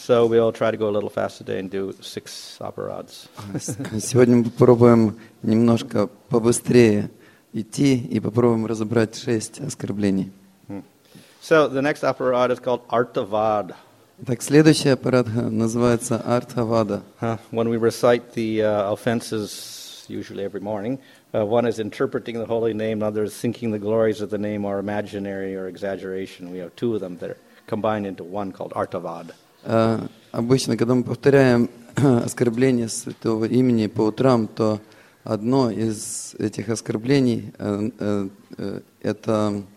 So we'll try to go a little fast today and do 6 aparadhs. Сегодня мы попробуем немножко побыстрее идти и попробуем разобрать 6 оскорблений. So the next aparadha is called Artavad. Так, следующий аппаратха называется Артавада. When we recite the offenses, usually every morning, one is interpreting the holy name, another is thinking the glories of the name are imaginary or exaggeration. We have 2 of them that are combined into one called Artavad. Обычно, когда мы повторяем оскорбление святого имени по утрам, то одно из этих оскорблений это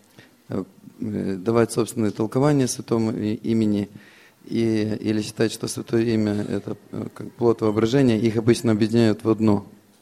давать собственное толкование святому имени или считать, что святое имя это как плод воображения, их обычно объединяют в одно.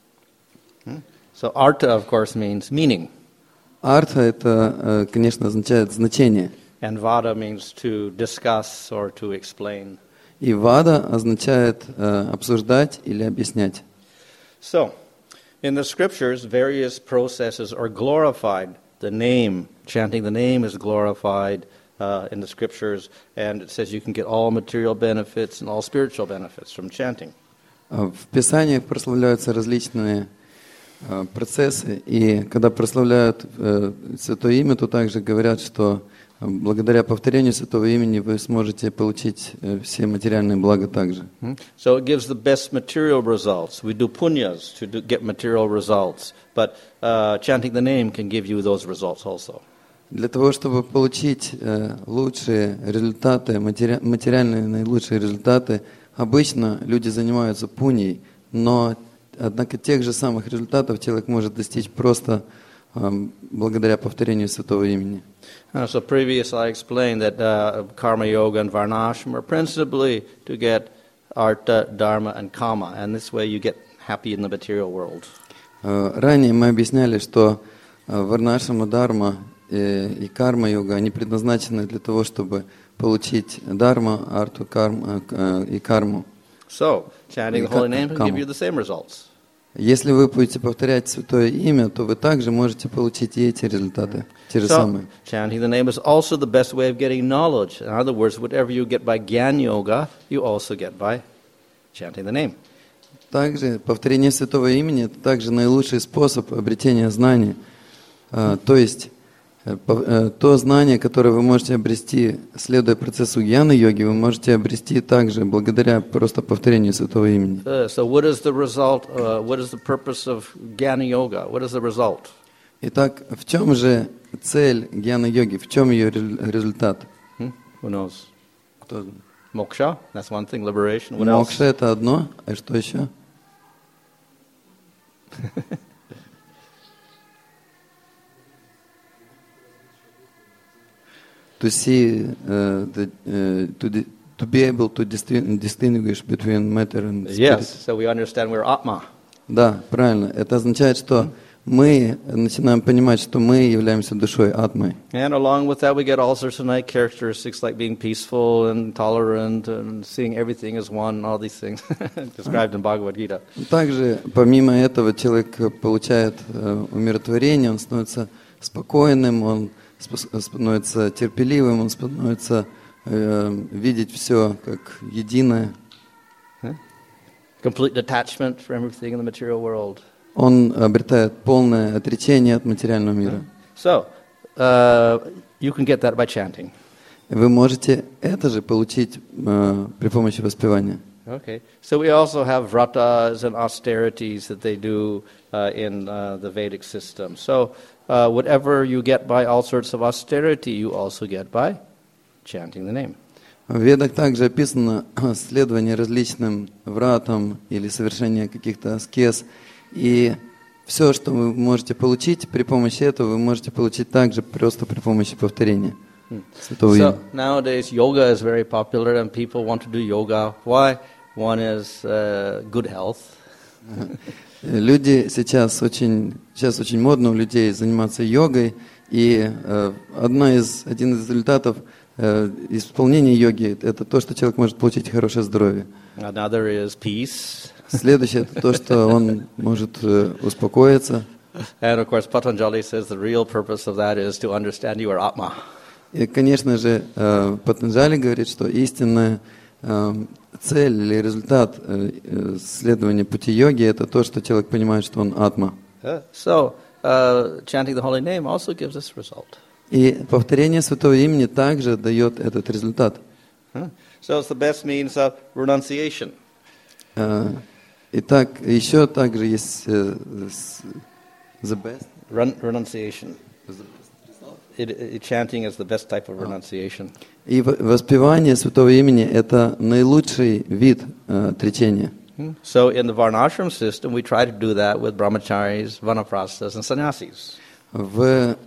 So artha, of course, means meaning. Арта это, конечно, означает значение. And vada means to discuss or to explain. И вада означает обсуждать или объяснять. So, in the scriptures, various processes are glorified. The name, chanting the name is glorified in the scriptures, and it says you can get all material benefits and all spiritual benefits from chanting. В Писаниях прославляются различные процессы, и когда прославляют Святое Имя, то также говорят, что благодаря повторению Святого Имени вы сможете получить все материальные блага также. So it gives the best material results. We do punyas to get material results, but chanting the name can give you those results also. Для того, чтобы получить лучшие результаты, материальные наилучшие результаты, обычно люди занимаются пуньей, но однако тех же самых результатов человек может достичь просто благодаря повторению Святого Имени. So previously I explained that Karma Yoga and Varnashram are principally to get Artha, Dharma and Kama, and this way you get happy in the material world. Ранее мы объясняли, что Варнашрама, Дharma и Карма-йога, они предназначены для того, чтобы получить Дharma, Арту, Карму и Карму. So, chanting the holy name can give you the same results. Если вы будете повторять Святое Имя, то вы также можете получить и эти результаты, те же самые. Chanting the name is also the best way of getting knowledge. In other words, whatever you get by Gyan Yoga, you also get by chanting the name. Также повторение Святого Имени – это также наилучший способ обретения знания. То есть, то знание, которое вы можете обрести, следуя процессу гьяна-йоги, вы можете обрести также благодаря просто повторению Святого Имени. So what is the result? What is the purpose of Jnana Yoga? What is the result? Итак, в чем же цель гьяна-йоги? В чем ее результат? Who knows? Кто знает? Moksha, that's one thing, liberation. What Мокша else? – это одно, а что еще? To see, to be able to distinguish between matter and spirit. Yes, so we understand we're Atma. Да, правильно. Это означает, что мы начинаем понимать, что мы являемся душой Атмой. And along with that we get all sorts of nice characteristics like being peaceful and tolerant and seeing everything as one, all these things described in Bhagavad Gita. Также, помимо этого, человек получает умиротворение, он становится спокойным, он становится терпеливым, он становится видеть все как единое. Complete detachment from everything in the material world. Он обретает полное отречение от материального мира. So, you can get that by chanting. Вы можете это же получить при помощи воспевания. Okay. So we also have vratas and austerities that they do in the Vedic system. So whatever you get by all sorts of austerity, you also get by chanting the name. В Ведах также описано следование различным вратам или совершение каких-то аскез. И все, что вы можете получить при помощи этого, вы можете получить также просто при помощи повторения Святого Имени. So nowadays yoga is very popular and people want to do yoga. Why? One is good health. Люди сейчас очень модно у людей заниматься йогой, и один из результатов исполнения йоги – это то, что человек может получить хорошее здоровье. Another is peace. Следующее – это то, что он может успокоиться. And of course Patanjali says the real purpose of that is to understand you are Atma. И, конечно же, Патанджали говорит, что истинная цель или результат следования пути йоги – это то, что человек понимает, что он атма. So, chanting the holy name also gives this result. И повторение святого имени также дает этот результат. So it's the best means of renunciation. Итак, еще также есть the best. Renunciation. Chanting is the best type of renunciation. И воспевание святого имени – это наилучший вид отречения. So in the Varnashram system, we try to do that with brahmacharis, vanaprasthas, and sannyasis. В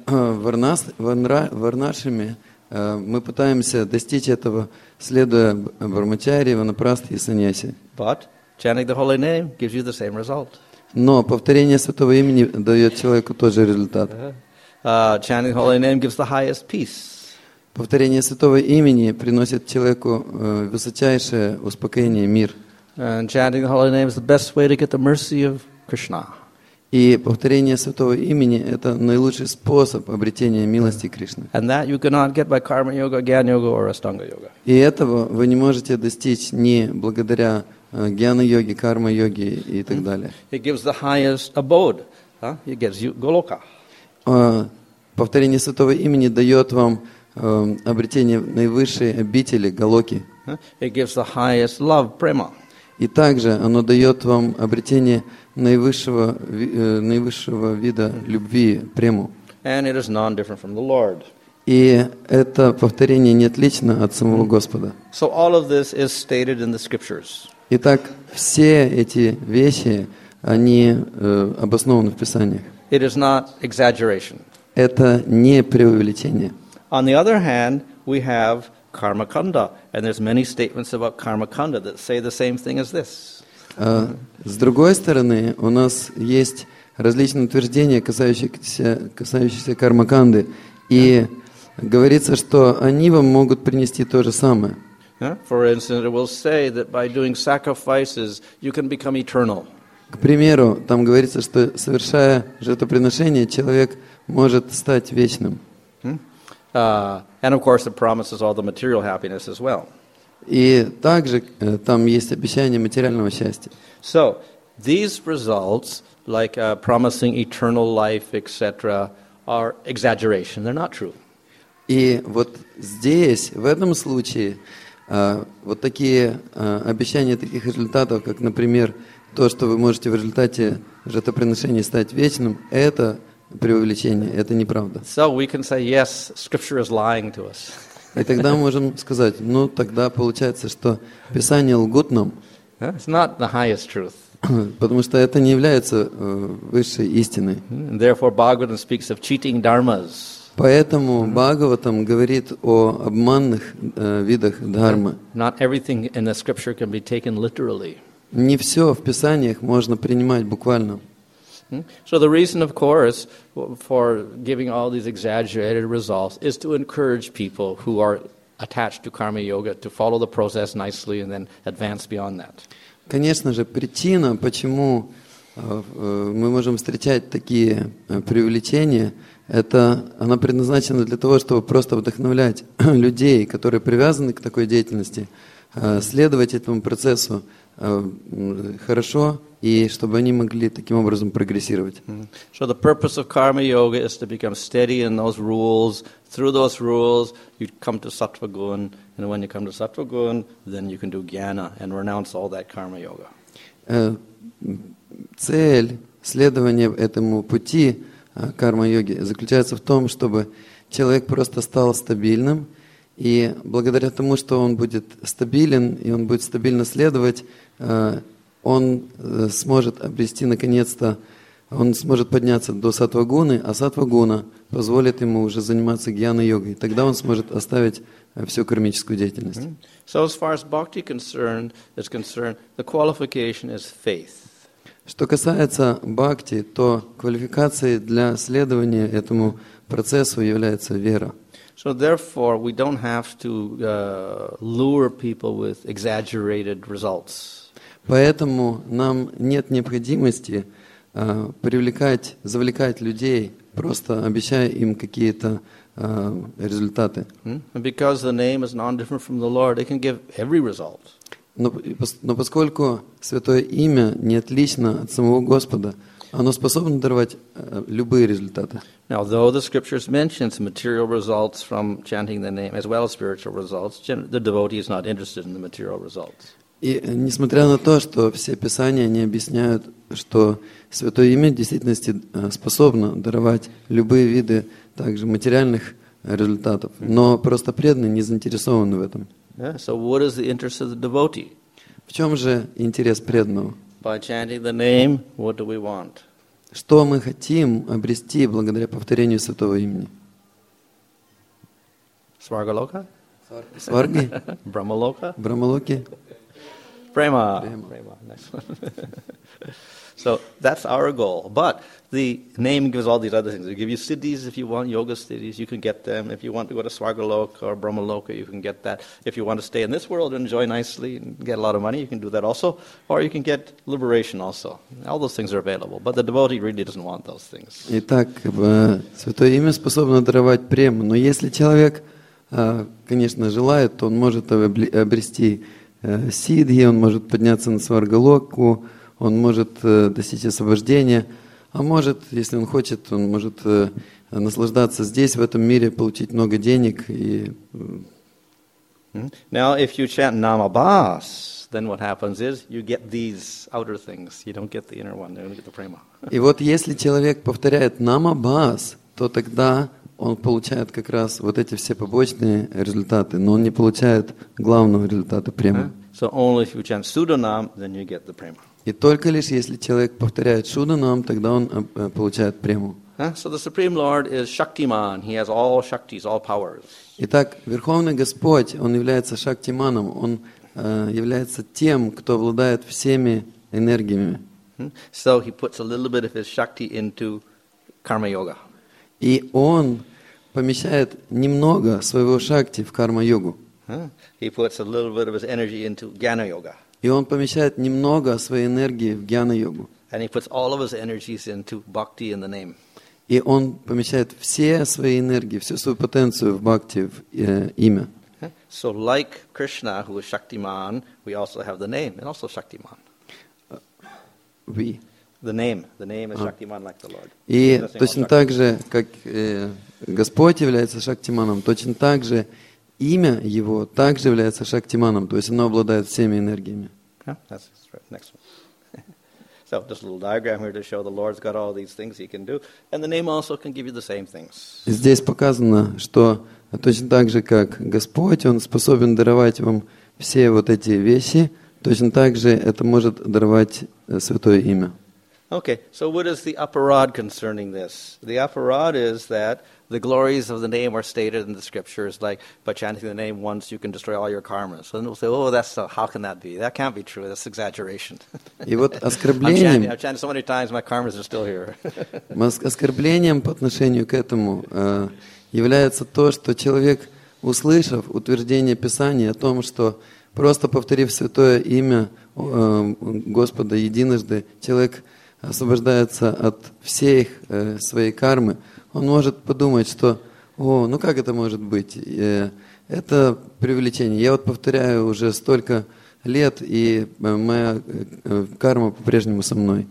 варнашраме мы пытаемся достичь этого, следуя брамачари, ванапрастхе и саньяси. But chanting the holy name gives you the same result. Но повторение святого имени дает человеку тот же результат. Chanting the holy name gives the highest peace. Повторение святого имени приносит человеку высочайшее успокоение, мир. And chanting the holy name is the best way to get the mercy of Krishna. И повторение святого имени – это наилучший способ обретения милости Кришны. And that you cannot get by karma yoga, jnana yoga, or astanga yoga. И этого вы не можете достичь ни благодаря гьяна-йоге, карма-йоге и так далее. It gives the highest abode. It gives you Goloka. Повторение святого имени дает вам обретение наивысшей обители, галоки. It gives the highest love, prema. И также оно дает вам обретение наивысшего вида любви, прему. And it is non-different from the Lord. И это повторение не отлично от самого Господа. So all of this is stated in the scriptures. Итак, все эти вещи, они обоснованы в Писаниях. It is not exaggeration. Это не преувеличение. On the other hand, we have karma kanda, and there's many statements about karma kanda that say the same thing as this. С другой стороны, у нас есть различные утверждения, касающиеся кармаканды, и говорится, что они вам могут принести то же самое. For instance, it will say that by doing sacrifices, you can become eternal. К примеру, там говорится, что совершая жертвоприношение, человек может стать вечным. And of course, it promises all the material happiness as well. И также там есть обещание материального счастья. So, these results, like promising eternal life, etc., are exaggeration. They're not true. И вот здесь, в этом случае, вот такие обещания таких результатов, как, например, то, что вы можете в результате жертвоприношения стать вечным, это преувеличение, это неправда. So we can say, yes, Scripture is lying to us. И тогда мы можем сказать, ну тогда получается, что Писание лгут нам, It's not the highest truth. потому что это не является высшей истиной. And therefore, Bhagavatam speaks of cheating dharmas. Поэтому Бхагаватам говорит о обманных видах дхармы. Not everything in the Scripture can be taken literally. Не все в Писаниях можно принимать буквально. So the reason, of course, for giving all these exaggerated results is to encourage people who are attached to karma yoga to follow the process nicely and then advance beyond that. Конечно же, причина, почему мы можем встречать такие преувеличения, она предназначена для того, чтобы просто вдохновлять людей, которые привязаны к такой деятельности, следовать этому процессу хорошо, и чтобы они могли таким образом прогрессировать. So the purpose of karma yoga is to become steady in those rules. Through those rules, you come to sattva gun, and when you come to sattva gun, then you can do jnana and renounce all that karma yoga. Цель следования этому пути карма-йоги заключается в том, чтобы человек просто стал стабильным, и благодаря тому, что он будет стабилен, и он будет стабильно следовать, он сможет обрести наконец-то, он сможет подняться до саттва-гуны, а саттва-гуна позволит ему уже заниматься гьяна-йогой. Тогда он сможет оставить всю кармическую деятельность. So as far as bhakti is concerned, the qualification is faith. Что касается бхакти, то квалификацией для следования этому процессу является вера. So therefore, we don't have to lure people with exaggerated results. Поэтому нам нет необходимости завлекать людей, просто обещая им какие-то результаты. And because the name is non-different from the Lord, it can give every result. Но поскольку Святое Имя не отлично от самого Господа, оно способно даровать любые результаты. Now, though the Scriptures mentions material results from chanting the name as well as spiritual results, the devotee is not interested in the material results. И несмотря на то, что все Писания не объясняют, что Святое Имя в действительности способно даровать любые виды также материальных результатов, но просто преданные не заинтересованы в этом. Yeah, so what is the interest of the devotee? В чем же интерес преданного? By chanting the name, what do we want? Что мы хотим обрести благодаря повторению Святого Имени? Svargaloka? Сварги? Brahmaloka? Брахмалоки? Prema. Prema. Prema. Next one. So that's our goal. But the name gives all these other things. They give you siddhis if you want, yoga siddhis, you can get them. If you want to go to Svargaloka or Brahmaloka, you can get that. If you want to stay in this world and enjoy nicely and get a lot of money, you can do that also. Or you can get liberation also. All those things are available. But the devotee really doesn't want those things. Итак, Святое Имя способно даровать прему, но если человек, конечно, желает, то он может обрести сидхи, он может подняться на Сваргалоку, он может достичь освобождения, а может, если он хочет, он может наслаждаться здесь, в этом мире, получить много денег. И... Now, if you chant Namabhas, then what happens is you get these outer things. You don't get the inner one. You don't get the prema. И вот если человек повторяет Намабхас, то тогда он получает как раз вот эти все побочные результаты, но он не получает главного результата према. So only if you chant Sudanam, then you get the prema. И только лишь если человек повторяет Шуданам, тогда он получает прему. So the Supreme Lord is Shaktiman. He has all Shaktis, all powers. Итак, Верховный Господь, Он является Шактиманом, Он является тем, кто обладает всеми энергиями. So he puts a little bit of his Shakti into Karma Yoga. И Он помещает немного своего Шакти в карма-йогу. He puts a little bit of his energy into Jnana Yoga. И Он помещает немного своей энергии в гьяна-йогу. And he puts all of his energies into Bhakti in the name. И Он помещает все свои энергии, всю свою потенцию в бхакти, в имя. So like Krishna, who is Shaktiman, we also have the name, and also Shaktiman. The name is Shaktiman like the Lord. И точно так же, как Господь является Шактиманом, точно так же имя Его также является Шактиманом, то есть оно обладает всеми энергиями. That's right. Next one. So just a little diagram here to show the Lord's got all these things He can do, and the name also can give you the same things. Здесь показано, что точно так же, как Господь, Он способен даровать вам все вот эти вещи, точно так же это может даровать Святое Имя. Okay, so what is the aparad concerning this? The aparad is that the glories of the name are stated in the scriptures, like by chanting the name once you can destroy all your karmas. So then we'll say, oh, how can that be? That can't be true. That's exaggeration. И вот оскорблением, I've chanted so many times, my karmas are still here. Оскорблением по отношению к этому является то, что человек, услышав утверждение Писания о том, что просто повторив святое имя Господа единожды, человек освобождается от всей своей кармы, он может подумать, что, ну как это может быть? Это преувеличение. Я вот повторяю уже столько лет, и моя карма по-прежнему со мной.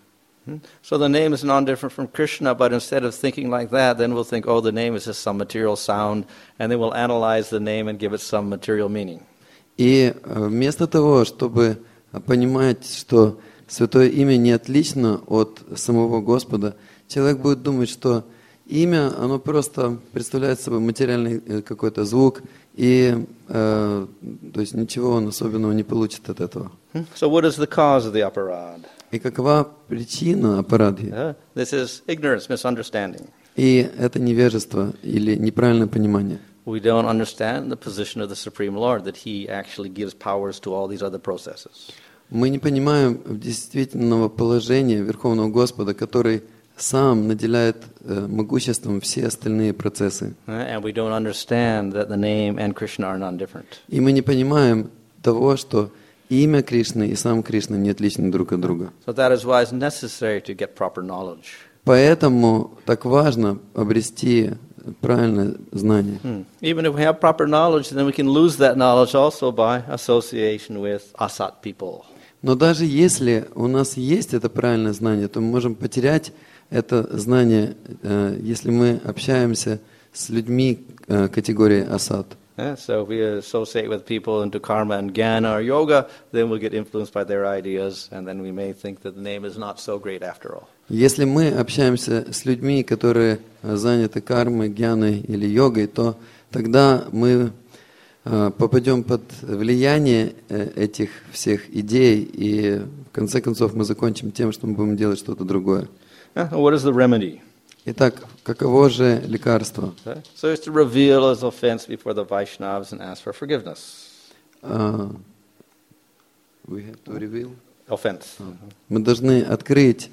So the name is non-different from Krishna, but instead of thinking like that, then we'll think, oh, the name is just some material sound, and then we'll analyze the name and give it some material meaning. И вместо того, чтобы понимать, что Святое Имя не отлично от самого Господа, человек будет думать, что имя, оно просто представляет собой материальный какой-то звук, и то есть ничего он особенного не получит от этого. So what is the cause of the aparad? И какова причина апарадхи? This is ignorance, misunderstanding. И это невежество или неправильное понимание. We don't understand the position of the Supreme Lord, that He actually gives powers to all these other processes. Мы не понимаем действительного положения Верховного Господа, который сам наделяет могуществом все остальные процессы. And we don't understand that the name and Krishna are non-different. И мы не понимаем того, что имя Кришны и сам Кришна не отличны друг от друга. So that is why it's necessary to get proper knowledge. Поэтому так важно обрести правильное знание. Even if we have proper knowledge, then we can lose that knowledge also by association with asat people. Но даже если у нас есть это правильное знание, то мы можем потерять это знание, если мы общаемся с людьми категории асад. So if we associate with people into karma and jnana or yoga, then we'll get influenced by their ideas, and then we may think that the name is not so great after all. Если мы общаемся с людьми, которые заняты кармой, гьяной или йогой, то тогда мы попадем под влияние этих всех идей, и в конце концов мы закончим тем, что мы будем делать что-то другое. What is the remedy? Итак, каково же лекарство? So it's to reveal his offense before the Vaishnavas and ask for forgiveness. We have to reveal. Offense. Мы должны открыть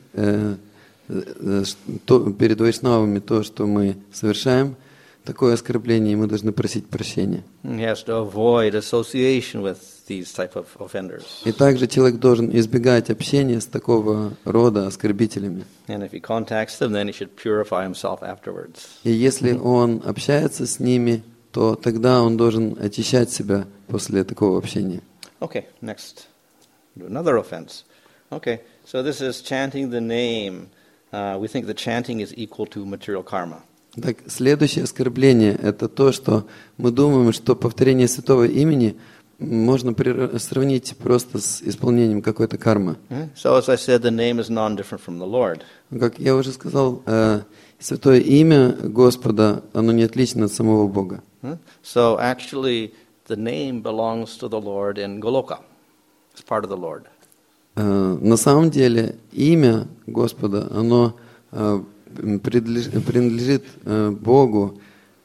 перед вайшнавами то, что мы совершаем, такое оскорбление, и мы должны просить прощения. He has to avoid association with these type of offenders. И также человек должен избегать общения с такого рода оскорбителями. And if he contacts them, then he should purify himself afterwards. И если он общается с ними, то тогда он должен очищать себя после такого общения. Okay, next. Do another offense. Okay, so this is chanting the name. We think that chanting is equal to material karma. Так, следующее оскорбление – это то, что мы думаем, что повторение святого имени можно сравнить просто с исполнением какой-то кармы. So as I said, the name is non-different from the Lord. Как я уже сказал, святое имя Господа, оно не отлично от самого Бога. So actually, the name belongs to the Lord in Goloka. It's part of the Lord. На самом деле имя Господа, оно принадлежит Богу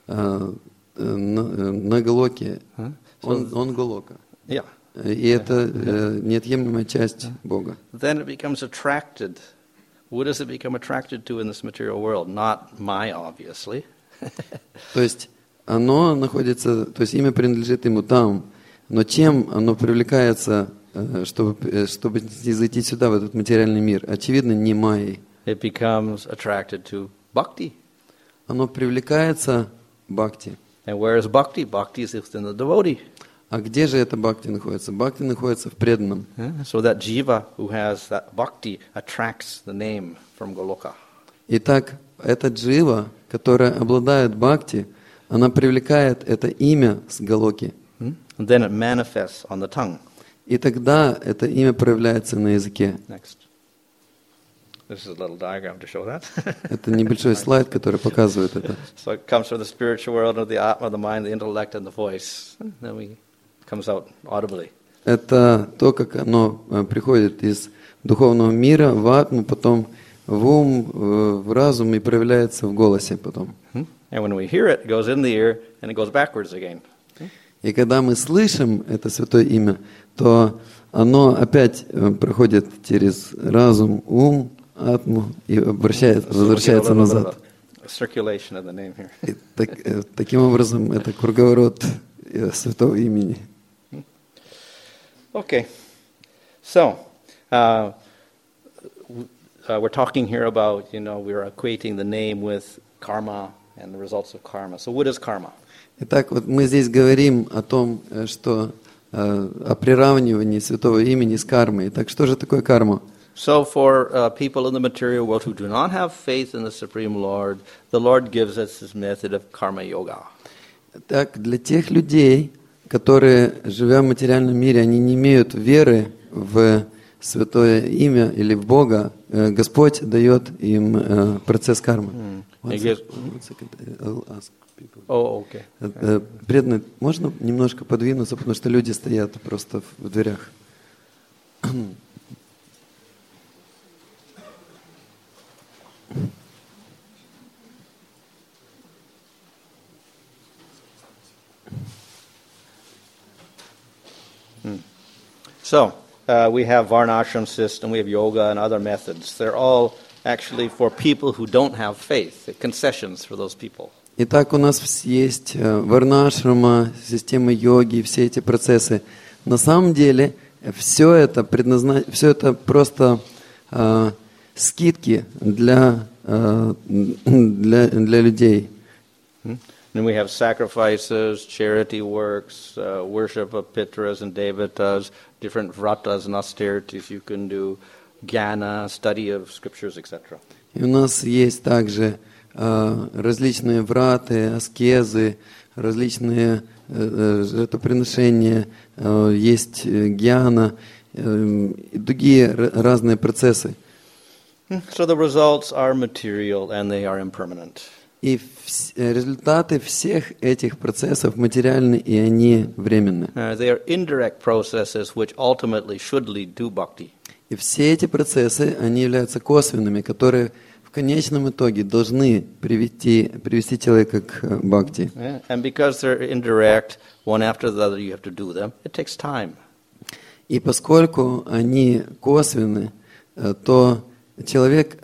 на Голоке. Он Голока. Yeah. И это неотъемлемая часть Бога. Then it becomes attracted. What does it become attracted to in this material world? Not my, obviously. То есть оно находится, то есть имя принадлежит ему там, но чем оно привлекается, чтобы зайти сюда, в этот материальный мир? Очевидно, не майей. It becomes attracted to bhakti. Оно привлекается бхакти. And where is bhakti? Bhakti is in the devotee. А где же это бхакти находится? Бхакти находится в преданном. So that jiva who has that bhakti attracts the name from Goloka. Итак, эта джива, которая обладает бхакти, она привлекает это имя с Галоки. And then it manifests on the tongue. И тогда это имя проявляется на языке. Next. This is a little diagram to show that. Это небольшой слайд, который показывает это. So it comes from the spiritual world of the atma, the mind, the intellect, and the voice. Then it comes out audibly. Это то, как оно приходит из духовного мира в атму, потом в ум, в разум и проявляется в голосе потом. And when we hear it, it goes in the ear and it goes backwards again. И когда мы слышим это святое имя, то оно опять проходит через разум, ум, атму и возвращается назад. Circulation of the name here. И таким образом это круговорот святого имени. Okay, so we're talking here about, we're equating the name with karma and the results of karma. So what is karma? Итак, вот мы здесь говорим о том, что о приравнивании святого имени с кармой. Итак, что же такое карма? So for people in the material world who do not have faith in the Supreme Lord, the Lord gives us His method of karma yoga. Так, для тех людей, которые, живя в материальном мире, они не имеют веры в святое имя или в Бога, Господь дает им процесс кармы. Okay. Преданные, можно немножко подвинуться, потому что люди стоят просто в дверях. So, we have Varnashram system, we have yoga and other methods. They're all actually for people who don't have faith, concessions for those people. Итак, у нас есть варнашрама, система йоги, все эти процессы. На самом деле, все это просто скидки для людей. And we have sacrifices, charity works, worship of Pitras and Devatas, different vratas and austerities you can do, jnana, study of scriptures, etc. И у нас есть также различные враты, аскезы, различные жертвоприношения, есть гьяна и другие разные процессы. So the results are material and they are impermanent. И результаты всех этих процессов материальны, и они временны. They are indirect processes which ultimately should lead to bhakti. И все эти процессы, они являются косвенными, которые в конечном итоге должны привести человека к бхакти. And because they're indirect, one after the other you have to do them, it takes time. И поскольку они косвенны, то человек,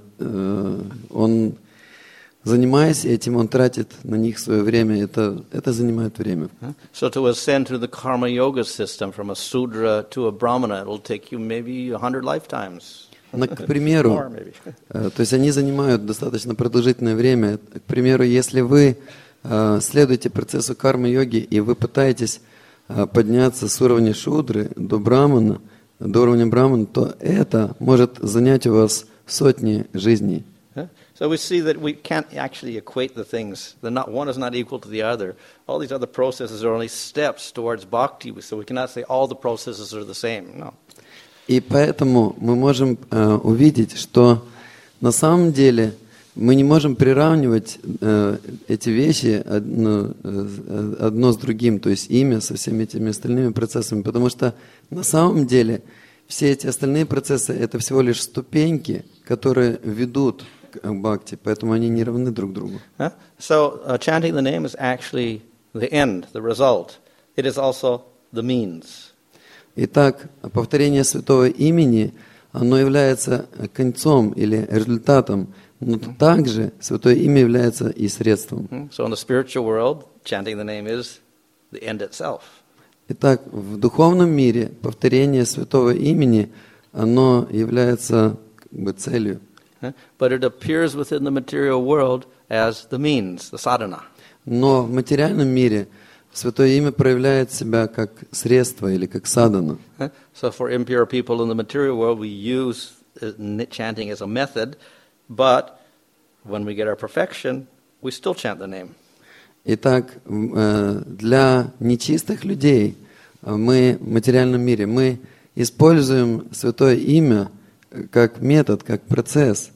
он, занимаясь этим, он тратит на них свое время, это занимает время. So to ascend through the karma yoga system from a Sudra to a Brahmana, it'll take you maybe 100 lifetimes. К примеру, то есть они занимают достаточно продолжительное время. К примеру, если вы следуете процессу кармы-йоги, и вы пытаетесь подняться с уровня шудры до брамана, до уровня брамана, то это может занять у вас сотни жизней. So we see that we can't actually equate the things. One is not equal to the other. All these other processes are only steps towards bhakti, so we cannot say all the processes are the same. No. И поэтому мы можем увидеть, что на самом деле мы не можем приравнивать эти вещи одно с другим, то есть имя со всеми этими остальными процессами, потому что на самом деле все эти остальные процессы – это всего лишь ступеньки, которые ведут к бхакти, поэтому они не равны друг другу. So chanting the name is actually the end, the result. It is also the means. Итак, повторение святого имени, оно является концом или результатом, но также святое имя является и средством. So in the spiritual world, chanting the name is the end itself. Итак, в духовном мире повторение святого имени, оно является целью. But it appears within the material world as the means, the sadhana. Но в материальном мире святое имя проявляет себя как средство или как садхана. So for impure people in the material world, we use chanting as a method, but when we get our perfection, we still chant the name. Итак, для нечистых людей мы в материальном мире мы используем святое имя как метод, как процесс,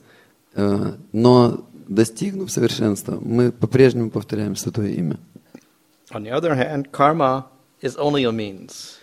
но достигнув совершенства, мы по-прежнему повторяем святое имя. On the other hand, karma is only a means.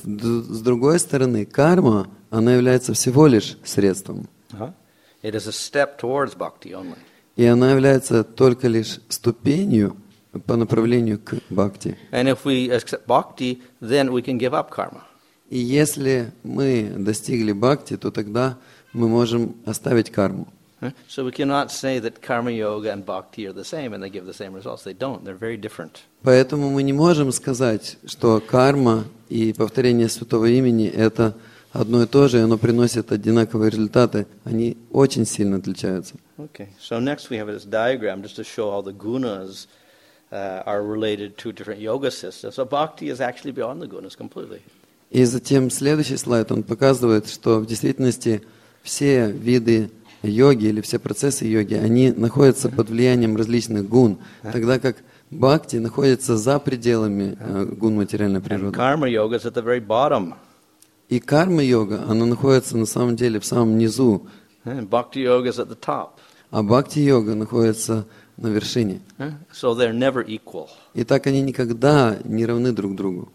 С другой стороны, карма, она является всего лишь средством. It is a step towards bhakti only. И она является только лишь ступенью по направлению к бхакти. And if we accept bhakti, then we can give up karma. И если мы достигли бхакти, то тогда мы можем оставить карму. So we cannot say that karma yoga and bhakti are the same and they give the same results. They don't. They're very different. Поэтому мы не можем сказать, что карма и повторение святого имени – это одно и то же, и оно приносит одинаковые результаты. Они очень сильно отличаются. Okay. So next we have this diagram just to show how the gunas are related to different yoga systems. So bhakti is actually beyond the gunas completely. И затем следующий слайд, он показывает, что в действительности все виды йоги или все процессы йоги, они находятся под влиянием различных гун, тогда как бхакти находится за пределами гун материальной природы. Karma-yoga is at the very bottom. И карма-йога, она находится на самом деле в самом низу, Bhakti-yoga is at the top. а бхакти-йога находится на вершине. So they're never equal. И так они никогда не равны друг другу.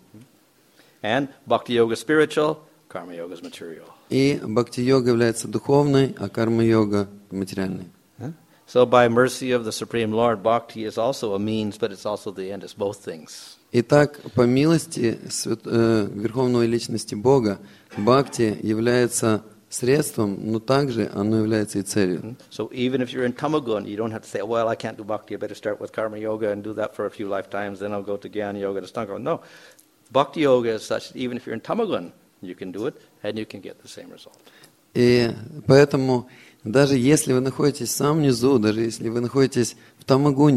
And bhakti-yoga is spiritual, karma-yoga is material. И бхакти-йога является духовной, а карма-йога материальной. So by mercy of the Supreme Lord, bhakti is also a means, but it's also the end. It's both things. Итак, по милости Верховной Личности Бога, бхакти является средством, но также оно является и целью. So even if you're in tamagun, you don't have to say, well, I can't do bhakti, I better start with karma yoga and do that for a few lifetimes, then I'll go to jnana yoga, to stanga. No, bhakti yoga is such that even if you're in tamagun, you can do it, and you can get the same result. И поэтому, даже если вы находитесь в самом низу, даже если вы находитесь в тамагуне,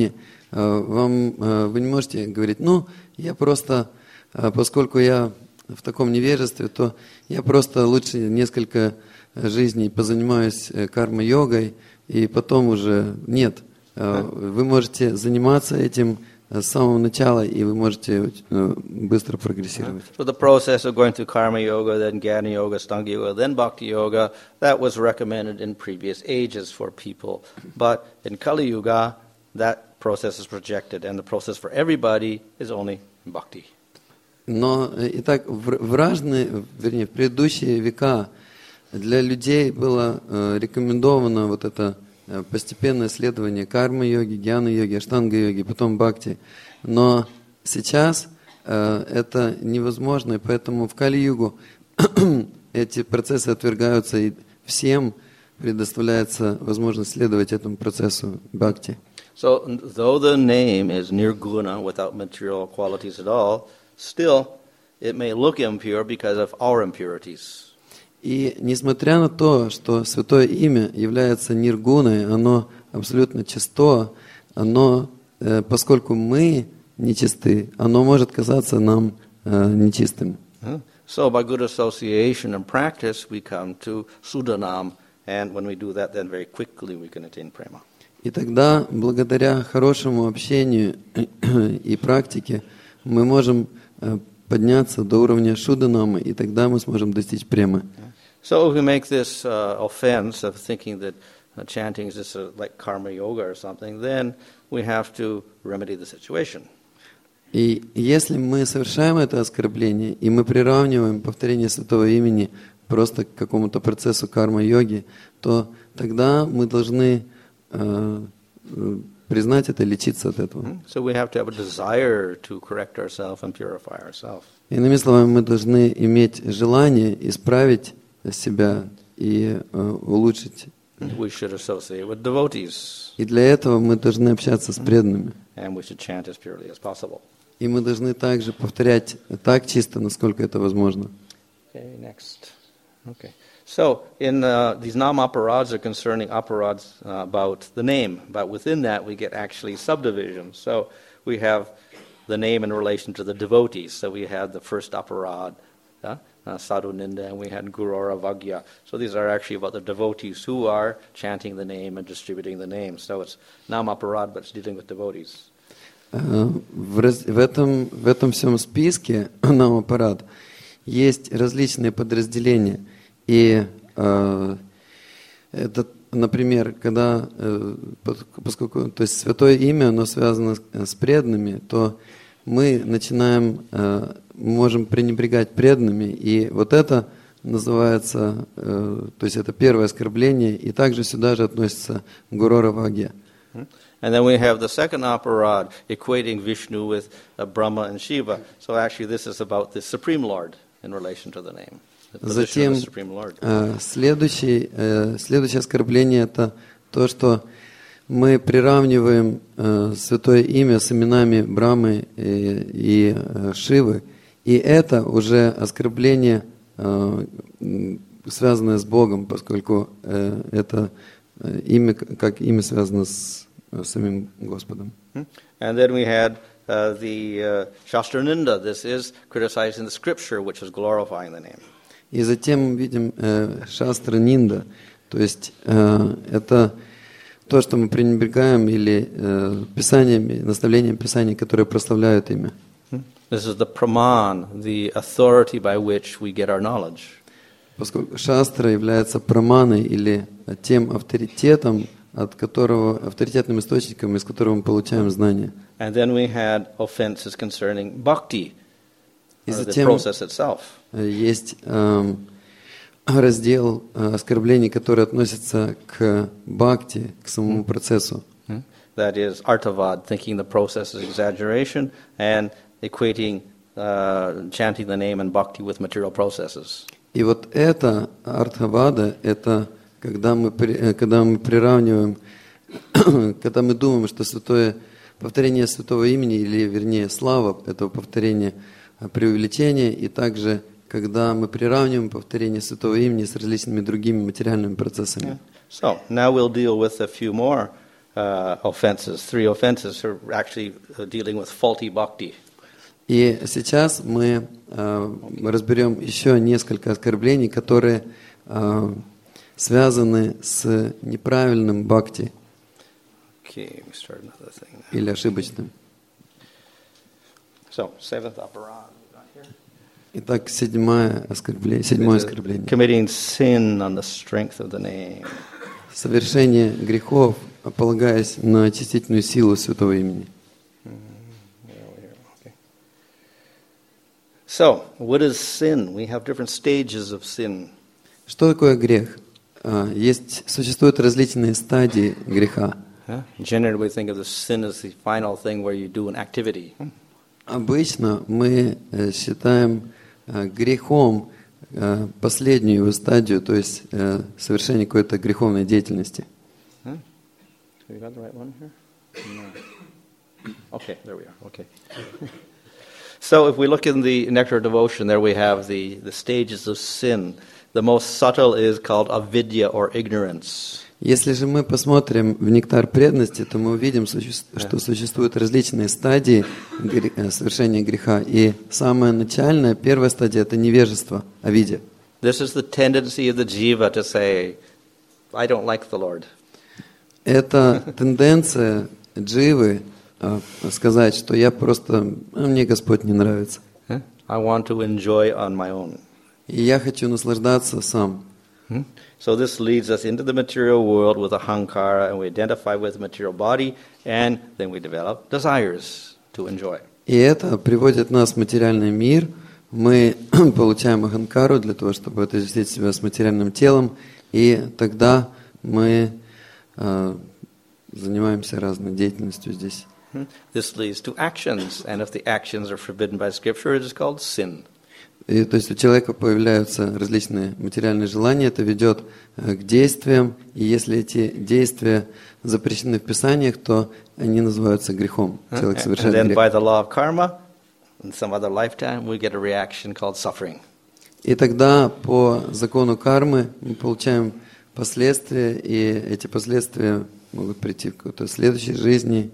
Вы не можете говорить, я просто, поскольку я в таком невежестве, то я просто лучше несколько жизней позанимаюсь карма-йогой, и потом уже нет. Вы можете заниматься этим с самого начала, и вы можете быстро прогрессировать. So the process of going through karma yoga, then jnana yoga, stanga yoga, then bhakti yoga, that was recommended in previous ages for people. But in Kali Yuga, that process is rejected, and the process for everybody is only bhakti. Но итак, в предыдущие века для людей было рекомендовано вот это постепенное следование карма-йоги, гьяна-йоги, аштанга-йоги, потом бхакти. Но сейчас это невозможно, и поэтому в Кали-югу эти процессы отвергаются, и всем предоставляется возможность следовать этому процессу бхакти. So, though the name is nirguna, without material qualities at all, still it may look impure because of our impurities. И несмотря на то, что святое имя является ниргуной, оно абсолютно чисто, оно, поскольку мы нечисты, оно может казаться нам нечистым. So by good association and practice, we come to Sudanam, and when we do that, then very quickly we can attain prema. И тогда, благодаря хорошему общению и практике, мы можем подняться до уровня Шуданамы, и тогда мы сможем достичь премы. So if we make this offense of thinking that chanting is just like karma yoga or something, then we have to remedy the situation. И если мы совершаем это оскорбление, и мы приравниваем повторение святого имени просто к какому-то процессу карма-йоги, то тогда мы должны признать это, лечиться от этого. So we have to have a desire to correct ourselves and purify ourselves. Иными словами, мы должны иметь желание исправить себя и улучшить. We should associate with devotees. И для этого мы должны общаться с преданными. And we should chant as purely as possible. И мы должны также повторять так чисто, насколько это возможно. Okay, next. Okay. So, in these nam-aparads are concerning aparads about the name, but within that we get actually subdivisions. So, we have the name in relation to the devotees. So, we had the first aparad, Sadhu Ninda, and we had Gurura Vagya. So, these are actually about the devotees who are chanting the name and distributing the name. So, it's nam-aparad, but it's dealing with devotees. В этом всем списке нам-аппарат есть различные подразделения. И это, например, когда, поскольку, то есть святое имя, оно связано с преданными, то мы можем пренебрегать преданными, и вот это называется, то есть это первое оскорбление, и также сюда же относится Гурора Вагья. And then we have the second aparad, equating Vishnu with Brahma and Shiva. So actually this is about the Supreme Lord in relation to the name. Затем следующее оскорбление – это то, что мы приравниваем святое имя с именами Брамы и Шивы, и это уже оскорбление, связанное с Богом, поскольку это имя, как имя связано с самим Господом. And then we had the Shastra Ninda. This is criticizing the scripture, which is glorifying the name. И затем мы видим Шастра Нинда, то есть это то, что мы пренебрегаем, или писаниями, наставлением Писаний, которые прославляют имя. This is the praman, the authority by which we get our knowledge. Поскольку Шастра является праманой, или тем авторитетом, авторитетным источником, из которого мы получаем знания. And then we had offenses concerning bhakti, the затем process itself. Есть раздел оскорблений, который относится к бхакти, к самому процессу. That is artavad, thinking the process is exaggeration, and equating chanting the name and bhakti with material processes. И вот это артхавада, это когда мы приравниваем, когда мы думаем, что повторение святого имени, или вернее слава этого повторения, преувеличение, и также когда мы приравниваем повторение святого имени с различными другими материальными процессами. So now we'll deal with a few more offenses, 3 offenses are actually dealing with faulty bhakti. И сейчас мы разберем еще несколько оскорблений, которые связаны с неправильным бхакти Okay, we start another thing now. или ошибочным. So, 7th aparad. Итак, седьмое оскорбление. Committing sin on the strength of the name. Совершение грехов, полагаясь на очистительную силу святого имени. Okay. So, what is sin? We have different stages of sin. Что такое грех? Существуют различные стадии греха. Generally, we think of the sin as the final thing where you do an activity. Обычно мы считаем грехом последнюю его стадию, то есть совершение какой-то греховной деятельности. We got the right one here? No. Okay, there we are. Okay. So, if we look in the Nectar of Devotion, there we have the stages of sin. The most subtle is called avidya or ignorance. Если же мы посмотрим в нектар преданности, то мы увидим, что существуют различные стадии совершения греха. И самая начальная, первая стадия – это невежество, авидья. This is the tendency of the jiva to say, I don't like the Lord. Это тенденция дживы сказать, что мне Господь не нравится. I want to enjoy on my own. И я хочу наслаждаться сам. So this leads us into the material world with ahankara, and we identify with the material body, and then we develop desires to enjoy. И это приводит нас в материальный мир. Мы получаем аханкару для того, чтобы отождествить себя с материальным телом, и тогда мы занимаемся разной деятельностью здесь. This leads to actions, and if the actions are forbidden by Scripture, it is called sin. И, то есть у человека появляются различные материальные желания, это ведет к действиям, и если эти действия запрещены в Писаниях, то они называются грехом. Человек совершает And then грех. by the law of karma, in some other lifetime, we get a reaction called suffering. И тогда по закону кармы мы получаем последствия, и эти последствия могут прийти в какой-то следующей жизни.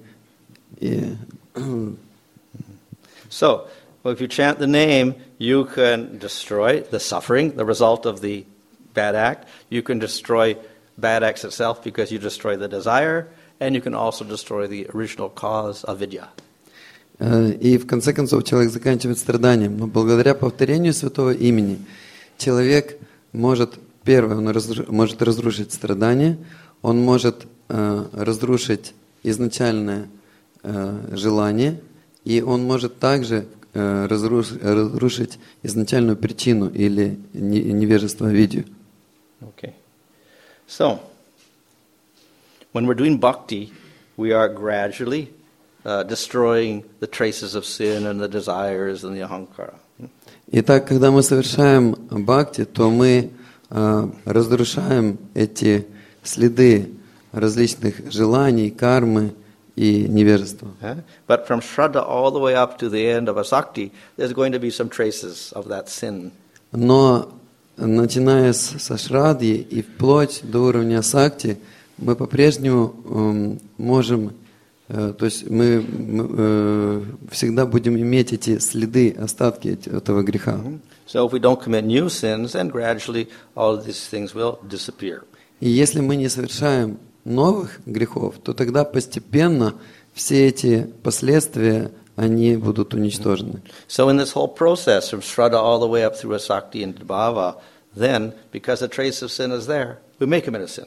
So, if you chant the name, you can destroy the suffering, the result of the bad act. You can destroy bad acts itself because you destroy the desire, and you can also destroy the original cause of vidya. И в конце концов человек заканчивает страданием. Но благодаря повторению святого имени человек может, первое, он может разрушить страдания, он может разрушить изначальное желание, и он может также разрушить изначальную причину или невежество видью. Okay. So, when we're doing bhakti, we are gradually destroying the traces of sin and the desires and the ahankara. Итак, когда мы совершаем бхакти, то мы разрушаем эти следы различных желаний, кармы и невежества. But from Shraddha all the way up to the end of Asakti, there's going to be some traces of that sin. Но начиная со Шрадхи и вплоть до уровня Асакти, мы по-прежнему можем, то есть мы всегда будем иметь эти следы, остатки этого греха. So if we don't commit new sins, then gradually all of these things will disappear. И если мы не совершаем новых грехов, то тогда постепенно все эти последствия, они будут уничтожены. So in this whole process from Shraddha all the way up through Asakti and Bhava, then, because a trace of sin is there, we may commit a sin.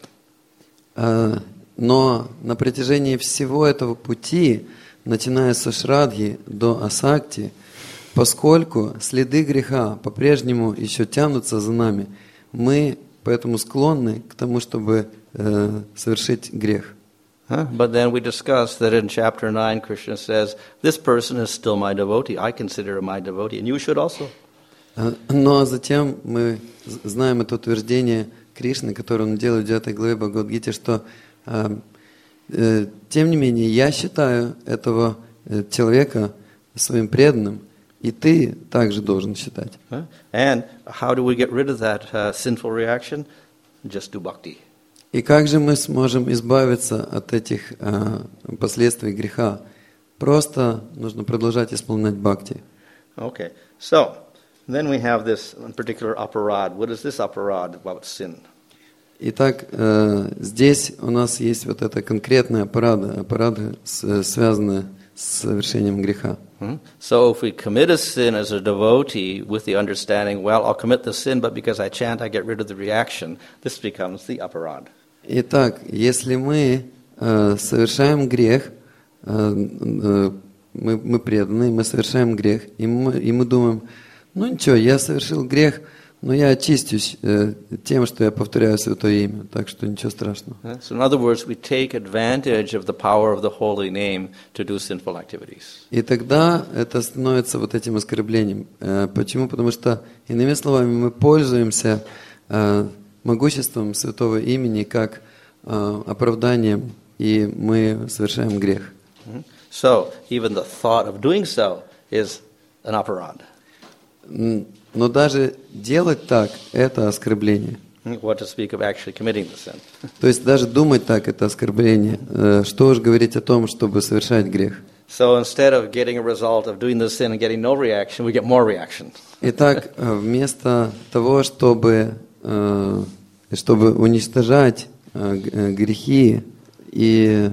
Но на протяжении всего этого пути, начиная со Шрадхи до Асакти, поскольку следы греха по-прежнему еще тянутся за нами, мы поэтому склонны к тому, чтобы совершить грех. But then we discussed that in chapter 9, Krishna says, this person is still my devotee. I consider him my devotee, and you should also. Но затем мы знаем это утверждение Кришны, которое он делает в 9 главе Бхагавад-гиты, что тем не менее я считаю этого человека своим преданным, и ты также должен считать. And how do we get rid of that sinful reaction? Just do bhakti. И как же мы сможем избавиться от этих последствий греха? Просто нужно продолжать исполнять бхакти. Okay, so then we have this particular aparad. What is this aparad about sin? Итак, здесь у нас есть вот эта конкретная аппарада, связанная с совершением греха. So if we commit a sin as a devotee with the understanding, well, I'll commit the sin, but because I chant, I get rid of the reaction, this becomes the aparad. Итак, если мы совершаем грех, мы преданные, мы совершаем грех, и мы думаем, ну ничего, я совершил грех, но я очистюсь тем, что я повторяю Святое Имя, так что ничего страшного. So in other words, we take advantage of the power of the holy name to do sinful activities. И тогда это становится вот этим оскорблением. Почему? Потому что, иными словами, мы пользуемся могуществом Святого Имени как оправданием, и мы совершаем грех. So even the thought of doing so is an aparad. Но даже делать так – это оскорбление. What to speak of actually committing the sin. То есть даже думать так – это оскорбление. Что уж говорить о том, чтобы совершать грех. So instead of getting a result of doing the sin and getting no reaction, we get more reaction. Итак, вместо того, чтобы уничтожать грехи, и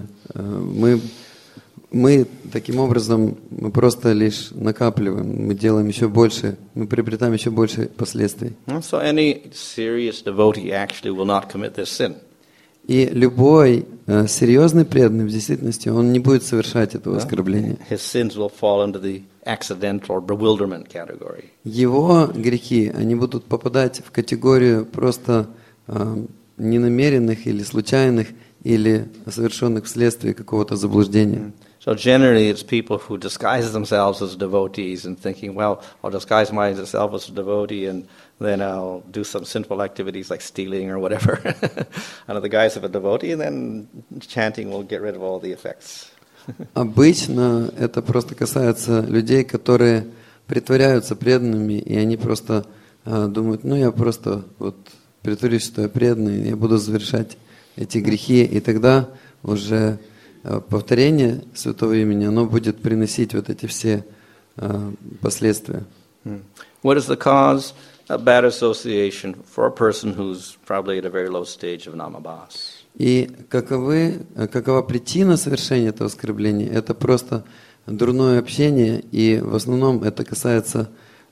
мы таким образом мы просто лишь накапливаем, мы делаем еще больше, мы приобретаем еще больше последствий. So any serious devotee actually will not commit this sin. И любой серьезный преданный в действительности, он не будет совершать этого оскорбления. His sins will fall into the accidental or bewilderment category. Его грехи, они будут попадать в категорию просто ненамеренных или случайных, или совершенных вследствие какого-то заблуждения. So generally it's people who disguise themselves as devotees and thinking, well, I'll disguise myself as a devotee and then I'll do some sinful activities like stealing or whatever under the guise of a devotee, and then chanting will get rid of all the effects. Обычно это просто касается людей, которые притворяются преданными, и они просто думают, ну я просто вот притворюсь, что я преданный, я буду завершать эти грехи, и тогда уже повторение Святого Имени, оно будет приносить вот эти все последствия. What is the cause of bad association for a person who's probably at a very low stage of namabhas? И какова причина совершения этого оскорбления? Это просто дурное общение, и в основном это касается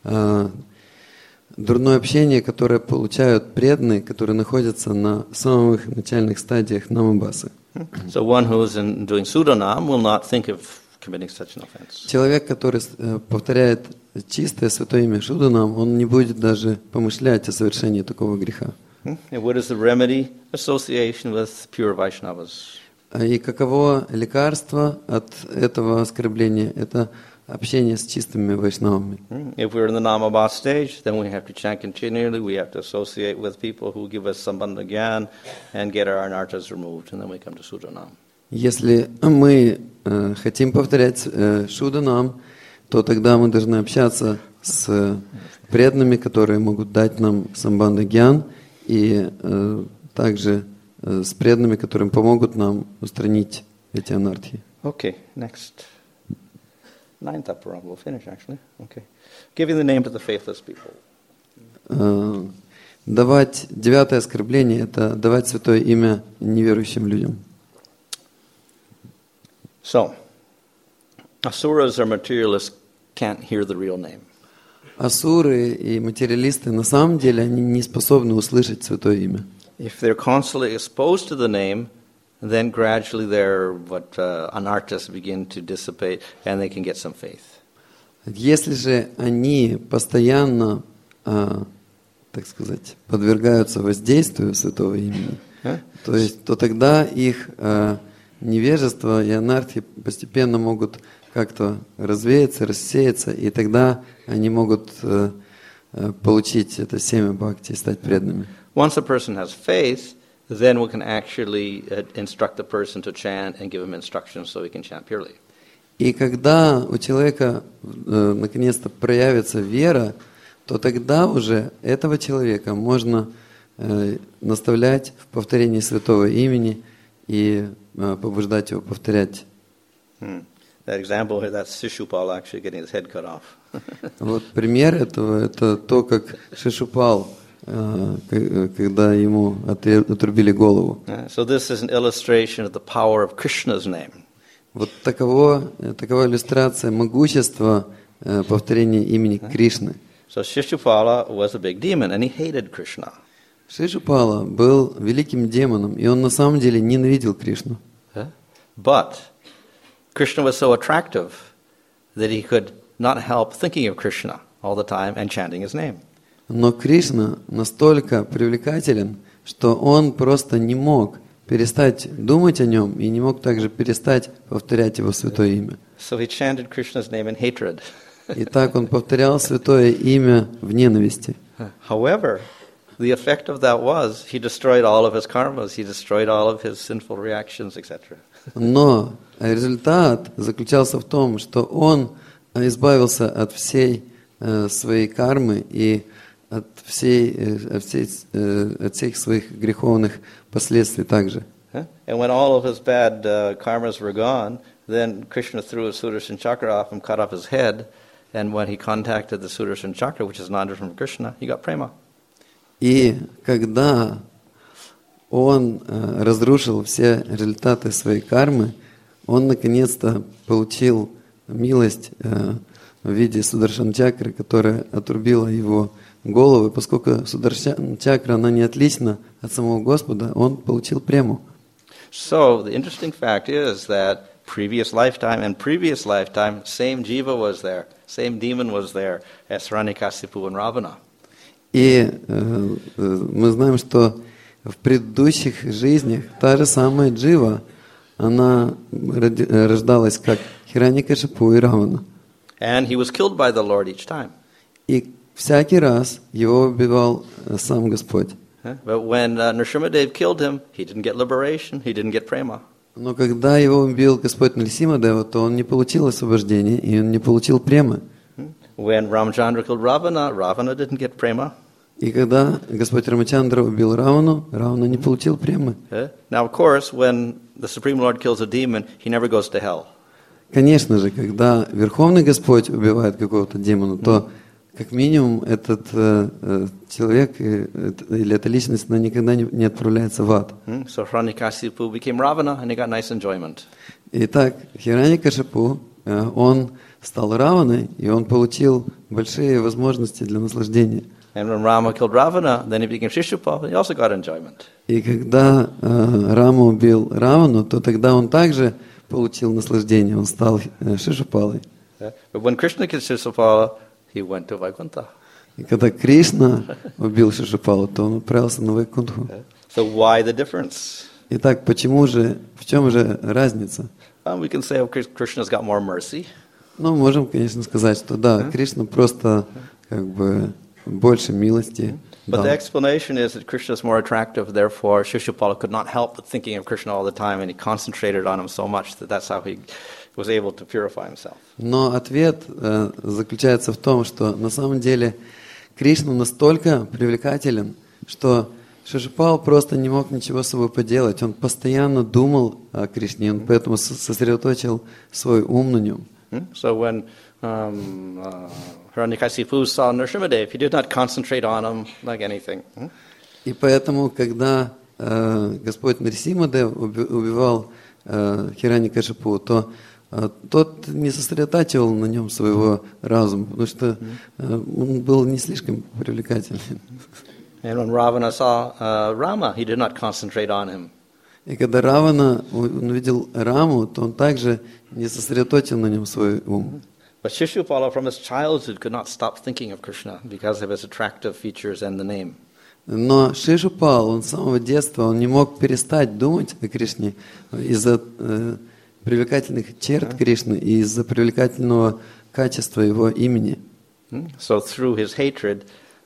дурное общение, которое получают преданные, которые находятся на самых начальных стадиях намабхасы. So one who is doing Sudanam will not think of committing such an offense. Человек, который повторяет чистое святое имя Шуданам, он не будет даже помышлять о совершении такого греха. And what is the remedy? Association with pure Vaishnavas. И каково лекарство от этого оскорбления? Это общение с чистыми вайшнавами. If we're in the Namabhas stage, then we have to chant continually, we have to associate with people who give us Sambandha Gyan and get our anarthas removed, and then we come to Sudanam. Если мы хотим повторять Шуданам, то тогда мы должны общаться с преданными, которые могут дать нам Самбандха Гьян, и также с преданными, которые помогут нам устранить эти анархии. Okay, next. Ninth aparad, we'll finish actually. Okay. Giving the name to the faithless people. Давать девятое оскорбление – это давать святое имя неверующим людям. So, asuras or materialists can't hear the real name. Асуры и материалисты на самом деле они не способны услышать святое имя. If they're constantly exposed to the name, then gradually their anarthas begin to dissipate and they can get some faith. Если же они постоянно, так сказать, подвергаются воздействию святого имени, то тогда их невежество и анархия постепенно могут как-то развеяться, рассеяться, и тогда они могут получить это семя бхакти и стать преданными. Once a person has faith, then we can actually instruct the person to chant and give him instructions so he can chant purely. И когда у человека наконец-то проявится вера, то тогда уже этого человека можно наставлять в повторении святого имени и побуждать его повторять. That example here, that's Shishupal actually getting his head cut off. Вот пример этого, это то, как Шишупал, когда ему отрубили голову. So this is an illustration of the power of Krishna's name. Вот такова иллюстрация могущества повторения имени Кришны. So Shishupala was a big demon, and he hated Krishna. Шишупала был великим демоном, и он на самом деле ненавидел Кришну. But Krishna was so attractive that he could not help thinking of Krishna all the time and chanting his name. Но Кришна настолько привлекателен, что он просто не мог перестать думать о нем и не мог также перестать повторять его святое имя. So he chanted Krishna's name in hatred. И так он повторял святое имя в ненависти. However, the effect of that was he destroyed all of his karmas, he destroyed all of his sinful reactions, etc. Но результат заключался в том, что он избавился от всей своей кармы и от всех своих греховных последствий также. And when all of his bad karmas were gone, then Krishna threw his Sudarshan chakra off and cut off his head. And when he contacted the Sudarshan chakra, which is not from Krishna, he got prema. И когда он разрушил все результаты своей кармы, он наконец-то получил милость в виде Сударшан чакры, которая отрубила его голову. И поскольку Сударшан чакра, она не отлична от самого Господа, он получил прему. So the interesting fact is that previous lifetime, same jiva was there, same demon was there as Hiranyakasipu and Ravana. И мы знаем, что в предыдущих жизнях та же самая джива, она рождалась как Хираньякашипу и Равана. And he was killed by the Lord each time. И всякий раз его убивал сам Господь. But when Nrsimhadev killed him, he didn't get liberation, he didn't get prema. Но когда его убил Господь Нарисимадева, то он не получил освобождения, и он не получил премы. When Ramchandra killed Ravana, Ravana didn't get prema. И когда Господь Рамачандра убил Равану, Равана не получил премы. Now, of course, when the Supreme Lord kills a demon, he never goes to hell. Конечно же, когда Верховный Господь убивает какого-то демона, то как минимум этот человек или эта личность, она никогда не отправляется в ад. So Hiranyakasipu became Ravana, and he got nice enjoyment. Итак, Хираньякашипу, он стал Раваной, и он получил большие возможности для наслаждения. And when Rama killed Ravana, then he became Shishupal, he also got enjoyment. И когда Рама убил Равану, то тогда он также получил наслаждение, он стал Шишупалой. But when Krishna killed Shishupala, he went to Vaikuntha. И когда Кришна убил Шишупалу, то он отправился на Вайкунтху. So why the difference? Итак, в чем же разница? We can say Krishna's got more mercy. Ну, можем, конечно, сказать, что да, Кришна просто как бы больше милости But дал. the explanation is that Krishna is more attractive, therefore Shishupala could not help but thinking of Krishna all the time, and he concentrated on him so much that that's how he was able to purify himself. Но ответ заключается в том, что на самом деле Кришна настолько привлекателен, что Шишупал просто не мог ничего с собой поделать. Он постоянно думал о Кришне, он поэтому сосредоточил свой ум на нем. So when Hiranyakasipu saw Nrsimhadev, he did not concentrate on him like anything. И поэтому, когда Господь Нарисимадев убивал Хираньякашипу, то тот не сосредотачивал на нем своего разума, потому что он был не слишком привлекательный. And when Ravana saw Rama, he did not concentrate on him. И когда Равана увидел Раму, то он также не сосредоточил на нем свой ум. But Shishupala from his childhood could not stop thinking of Krishna because of his attractive features and the name. Но Шишупал, он с самого детства, он не мог перестать думать о Кришне из-за привлекательных черт Кришны и из-за привлекательного качества его имени. So through his hatred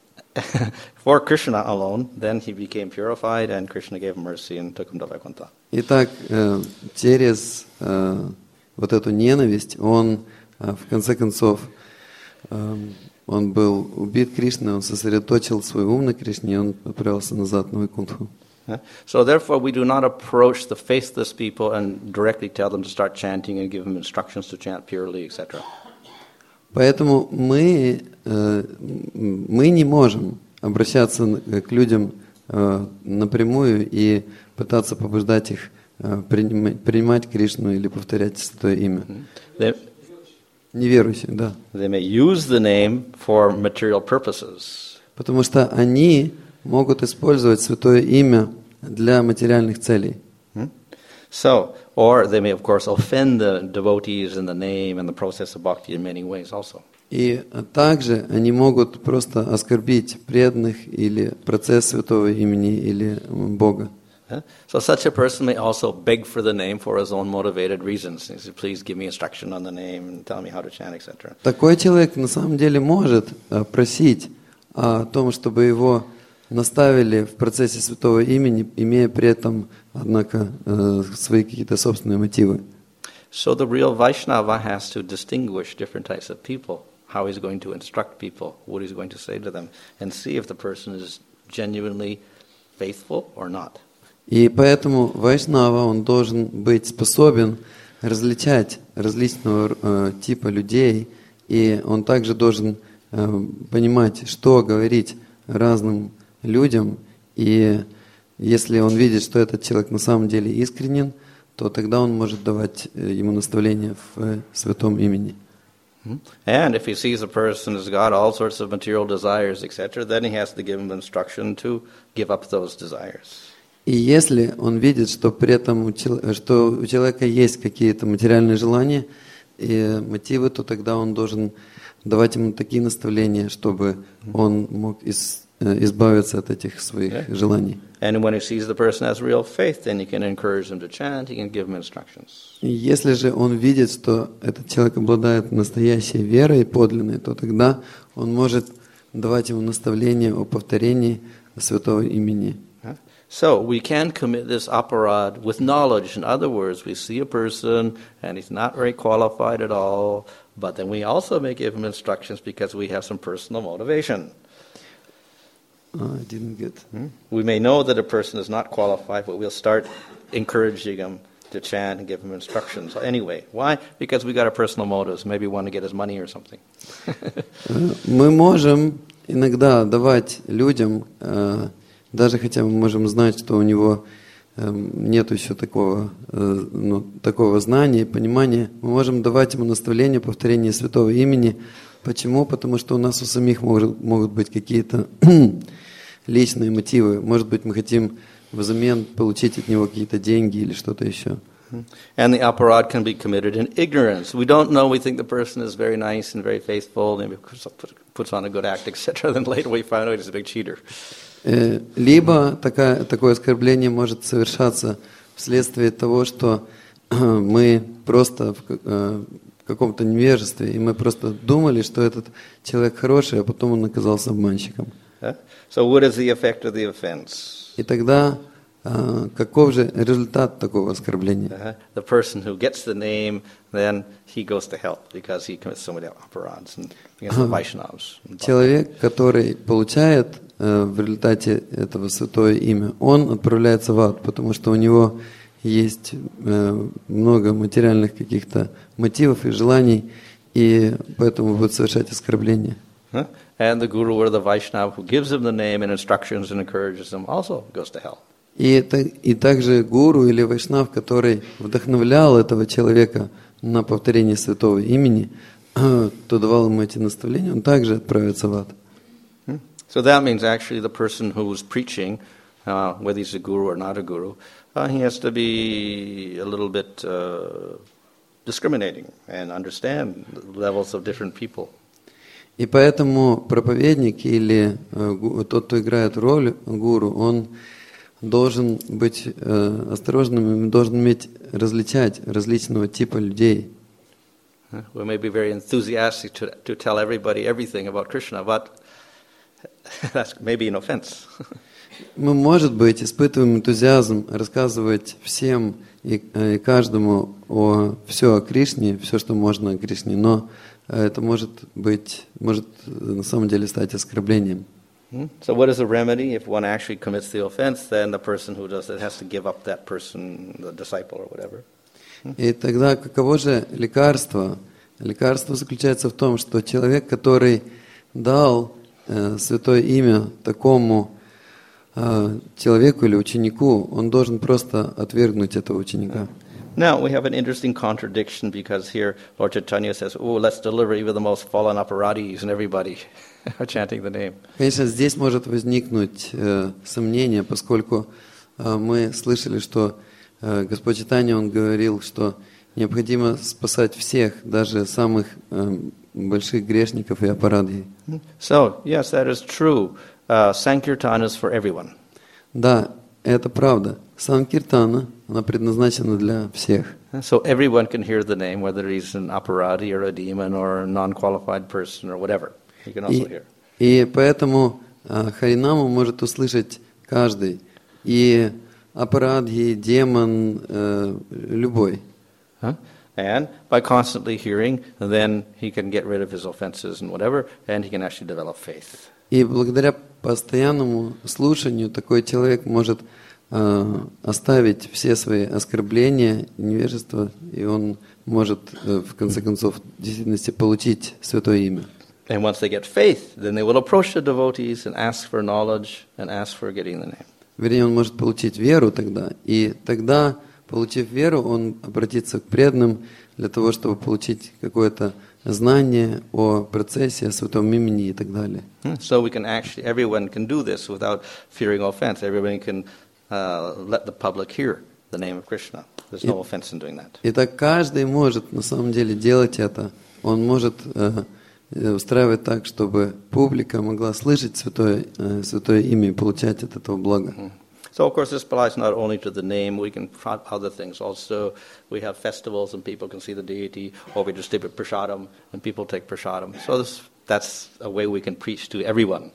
for Krishna alone, then he became purified, and Krishna gave him mercy and took him to Vaikuntha. Итак, через вот эту ненависть он в конце концов он был убит Кришной, он сосредоточил свой ум на Кришне, и он отправился назад на Вайкунтху. So therefore we do not approach the faithless people and directly tell them to start chanting and give them instructions to chant purely, etc. Поэтому мы не можем обращаться к людям напрямую и пытаться побуждать их принимать Кришну или повторять святое имя. Неверующих, да. They may use the name for material purposes. Потому что они могут использовать святое имя для материальных целей. So, or they may, of course, offend the devotees in the name and the process of bhakti in many ways also. И также они могут просто оскорбить преданных или процесс святого имени или Бога. So such a person may also beg for the name for his own motivated reasons. He says, please give me instruction on the name and tell me how to chant, etc. Такой человек на самом деле может просить о том, чтобы его наставили в процессе святого имени, имея при этом, однако, свои какие-то собственные мотивы. So the real Vaishnava has to distinguish different types of people, how he's going to instruct people, what he's going to say to them, and see if the person is genuinely faithful or not. И поэтому Вайшнава, он должен быть способен различать различного типа людей, и он также должен понимать, что говорить разным людям, и если он видит, что этот человек на самом деле искренен, то тогда он может давать ему наставления в святом имени. And if he sees a person has got all sorts of material desires, etc., then he has to give him instruction to give up those desires. И если он видит, что при этом что у человека есть какие-то материальные желания и мотивы, то тогда он должен давать ему такие наставления, чтобы он мог избавиться от этих своих желаний. And when he sees the person has real faith, then he can encourage him to chant, he can give him instructions. И если же он видит, что этот человек обладает настоящей верой подлинной, то тогда он может давать ему наставления о повторении святого имени. So we can commit this aparad with knowledge. In other words, we see a person and he's not very qualified at all, but then we also may give him instructions because we have some personal motivation. I didn't get. We may know that a person is not qualified, but we'll start encouraging him to chant and give him instructions. Anyway, why? Because we got our personal motives. Maybe we want to get his money or something. Мы можем иногда давать людям, даже хотя мы можем знать, что у него нет еще такого знания, понимания, мы можем давать ему наставления, повторение святого имени. Почему? Потому что у нас у самих могут быть какие-то личные мотивы. Может быть, мы хотим взамен получить от него какие-то деньги или что-то еще. And the aparad can be committed in ignorance. We don't know, we think the person is very nice and very faithful, maybe puts on a good act, etc. Then later we find out he's a big cheater. Либо такое оскорбление может совершаться вследствие того, что мы просто в каком-то невежестве, и мы просто думали, что этот человек хороший, а потом он оказался обманщиком. So what is the effect of the offense? И тогда каков же результат такого оскорбления? The person who gets the name, then he goes to hell because he commits so many aparads and against the Vaishnavas. Человек, который получает в результате этого святое имя, он отправляется в ад, потому что у него есть много материальных каких-то мотивов и желаний, и поэтому будет совершать оскорбления. And the guru or the Vaishnava who gives him the name and instructions and encourages him also goes to hell. И также гуру или вайшнав, который вдохновлял этого человека на повторение святого имени, то давал ему эти наставления, он также отправится в ад. So that means actually the person who's preaching, whether he's a guru or not a guru, he has to be a little bit discriminating and understand the levels of different people. И поэтому проповедник или тот, кто играет роль гуру, он должен быть осторожным, должен уметь различать различного типа людей. We may be very enthusiastic to tell everybody everything about Krishna, but that's maybe an offense. Мы, может быть, испытываем энтузиазм рассказывать всем и каждому все о Кришне, все, что можно о Кришне, но это может на самом деле стать оскорблением. So what is the remedy? If one actually commits the offense, then the person who does it has to give up that person, the disciple or whatever. И тогда каково же лекарство? Лекарство заключается в том, что человек, который дал святое имя такому человеку или ученику, он должен просто отвергнуть этого ученика. Now we have an interesting contradiction because here Lord Chaitanya says, "Oh, let's deliver even the most fallen apparatis," and everybody are chanting the name. Конечно, здесь может возникнуть сомнение, поскольку мы слышали, что Господь Чайтанья, он говорил, что необходимо спасать всех, даже самых больших грешников и аппаратов. So yes, that is true. Sankirtan is for everyone. Да, это правда. Санкиртана, она предназначена для всех. So everyone can hear the name, whether he's an aparati or a demon or a non-qualified person or whatever. He can also hear. И поэтому Харинаму может услышать каждый. И апарадхи, демон, любой. And by constantly hearing, then he can get rid of his offenses and whatever, and he can actually develop faith. И благодаря постоянному слушанию такой человек может оставить все свои оскорбления, невежество, и он может, в конце концов, в действительности получить святое имя. And once they get faith, then they will approach the devotees and ask for knowledge and ask for getting the name. Вернее, он может получить веру тогда, и тогда, получив веру, он обратится к преданным для того, чтобы получить какое-то знание о процессе, о святом имени и так далее. So we can actually, everyone can do this without fearing offense. Everyone can let the public hear the name of Krishna. There's no offense in doing that. Итак, каждый может на самом деле делать это. Он может устраивать так, чтобы публика могла слышать святое имя и получать от этого блага. So, of course, this applies not only to the name, we can try other things also. We have festivals and people can see the deity, or we distribute prasadam and people take prasadam. So that's a way we can preach to everyone.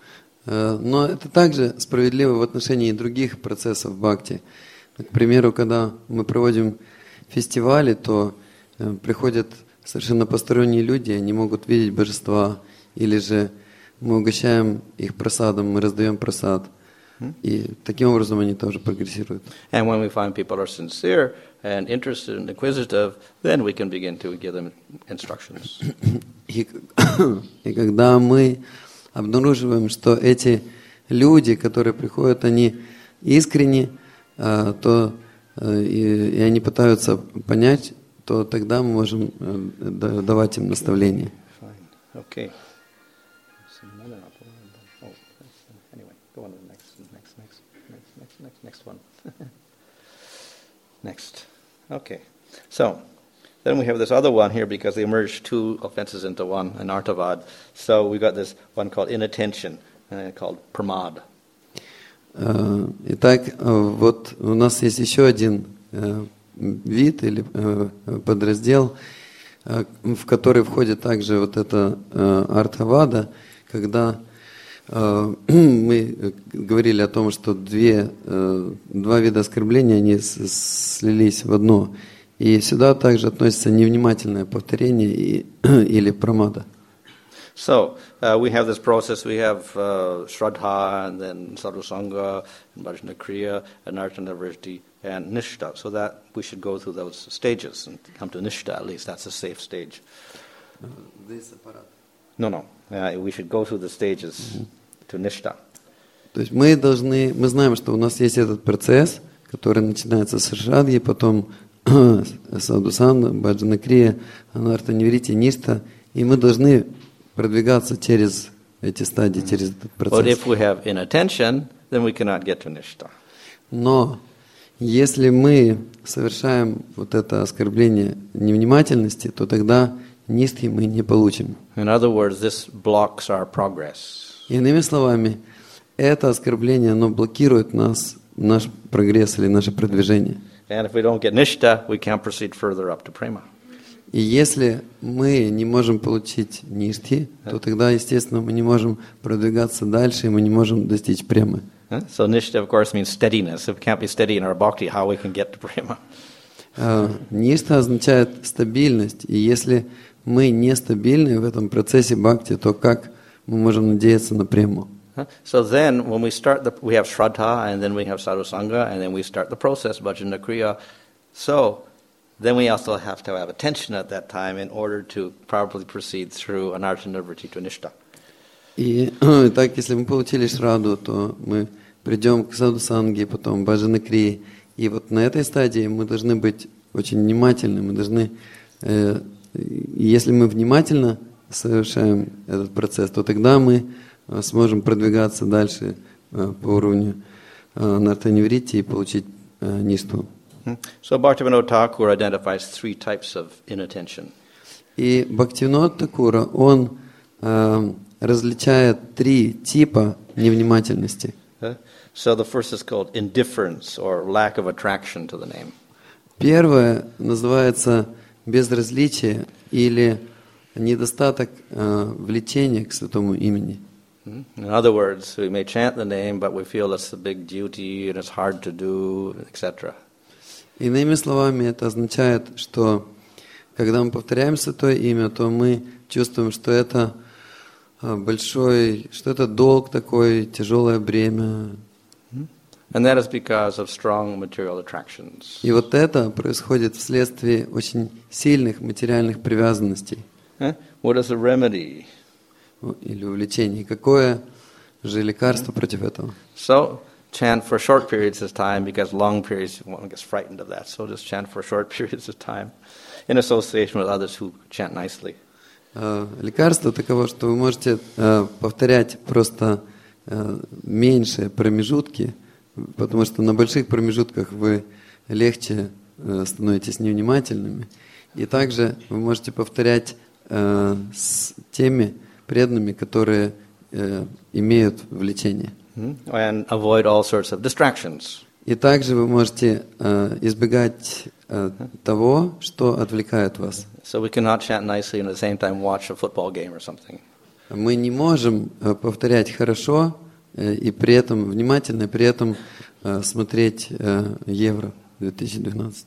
Но это также справедливо в отношении других процессов бхакти. К примеру, когда мы проводим фестивали, то приходят совершенно посторонние люди, они могут видеть божества, или же мы угощаем их прасадом, мы раздаем прасад. И таким образом они тоже прогрессируют. And when we find people are sincere and interested and inquisitive, then we can begin to give them instructions. И когда мы обнаруживаем, что эти люди, которые приходят, они искренни, то и они пытаются понять, то тогда мы можем давать им наставления. Okay. Next one. Next. Okay. So, then we have this other one here because they merged two offenses into one, an artavad. So we got this one called inattention, called pramad. Итак, вот у нас есть еще один вид или подраздел, в который входит также вот это артавада, когда мы говорили о том, что два вида оскорбления, они слились в одно. И сюда также относится невнимательное повторение или прамада. So, we have this process, we have Shraddha, and then Sadhusanga, and Bhajana Kriya, and Nartana Vritti, and Nishta. So that we should go through those stages and come to Nishta at least, that's a safe stage. No. We should go through the stages to Nishta. То есть мы знаем, что у нас есть этот процесс, который начинается с Шрадхи, потом Садхусана, Бхаджана Крия, Анартана Врити, Ништа, и мы должны продвигаться через эти стадии, через этот процесс. But if we have inattention, then we cannot get to Nishta. Но если мы совершаем вот это оскорбление невнимательности, то тогда нистхи мы не получим. In other words, this blocks our progress. Иными словами, это оскорбление, оно блокирует наш прогресс или наше продвижение. And if we don't get Nishta, we can't proceed further up to Prema. И если мы не можем получить ништхи, то тогда, естественно, мы не можем продвигаться дальше, и мы не можем достичь премы. So Nishta, of course, means steadiness. If we can't be steady in our bhakti, how we can get to Prema? Ништа означает стабильность, и если мы нестабильны в этом процессе бхакти, то как мы можем надеяться на прему? So then, when we start, we have Shraddha, and then we have Sadhusanga, and then we start the process, Bhajana Kriya. So then we also have to have attention at that time in order to properly proceed through Anartha Nivritti to Nishta. И так, если мы получили Шраду, то мы придем к Садхусанге, потом Бхаджана Крии. И вот на этой стадии мы должны быть очень внимательны. Мы должны, если мы внимательно совершаем этот процесс, то тогда мы сможем продвигаться дальше по уровню Анарта Ниврити и получить ништу. So Bhaktivinoda Thakur identifies three types of inattention. И Бхактивинод Такура, он различает три типа невнимательности. So the first is called indifference or lack of attraction to the name. Первое называется безразличие или недостаток влечения к святому имени. In other words, we may chant the name, but we feel it's a big duty and it's hard to do, etc. Иными словами, это означает, что когда мы повторяем святое имя, то мы чувствуем, что это большой, что это долг такой, тяжелое бремя. And that is because of strong material attractions. И вот это происходит вследствие очень сильных материальных привязанностей. What is the remedy? Или увлечений. Какое же лекарство против этого? So, chant for short periods of time, because long periods one gets frightened of that. So just chant for short periods of time in association with others who chant nicely. Лекарство таково, что вы можете повторять просто меньшие промежутки, потому что на больших промежутках вы легче становитесь невнимательными. И также вы можете повторять с теми преданными, которые имеют влечение. And avoid all sorts of distractions. И также вы можете избегать того, что отвлекает вас. So we cannot chant nicely and at the same time watch a football game or something. Мы не можем повторять хорошо и при этом внимательно, и при этом смотреть Евро 2012.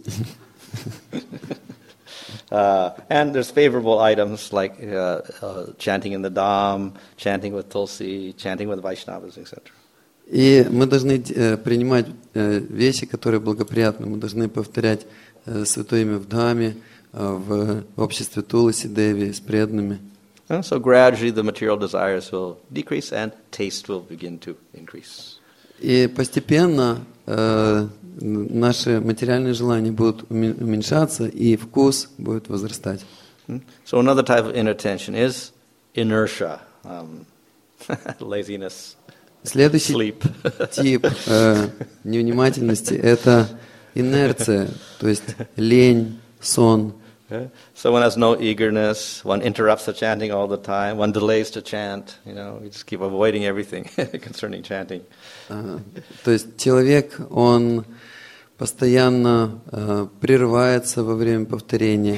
And there's favorable items like chanting in the Dham, chanting with Tulsi, chanting with Vaishnavas, etc. И мы должны принимать вещи, которые благоприятны. Мы должны повторять святое имя в Дхаме, в обществе Туласи Деви с преданными. So gradually the material desires will decrease and taste will begin to increase. И постепенно наши материальные желания будут уменьшаться, и вкус будет возрастать. So another type of inattention is inertia, laziness, Следующий sleep. тип невнимательности – это инерция, то есть лень, сон. So one has no eagerness, one interrupts the chanting all the time, one delays to chant, you just keep avoiding everything concerning chanting. То есть человек, он постоянно прерывается во время повторения,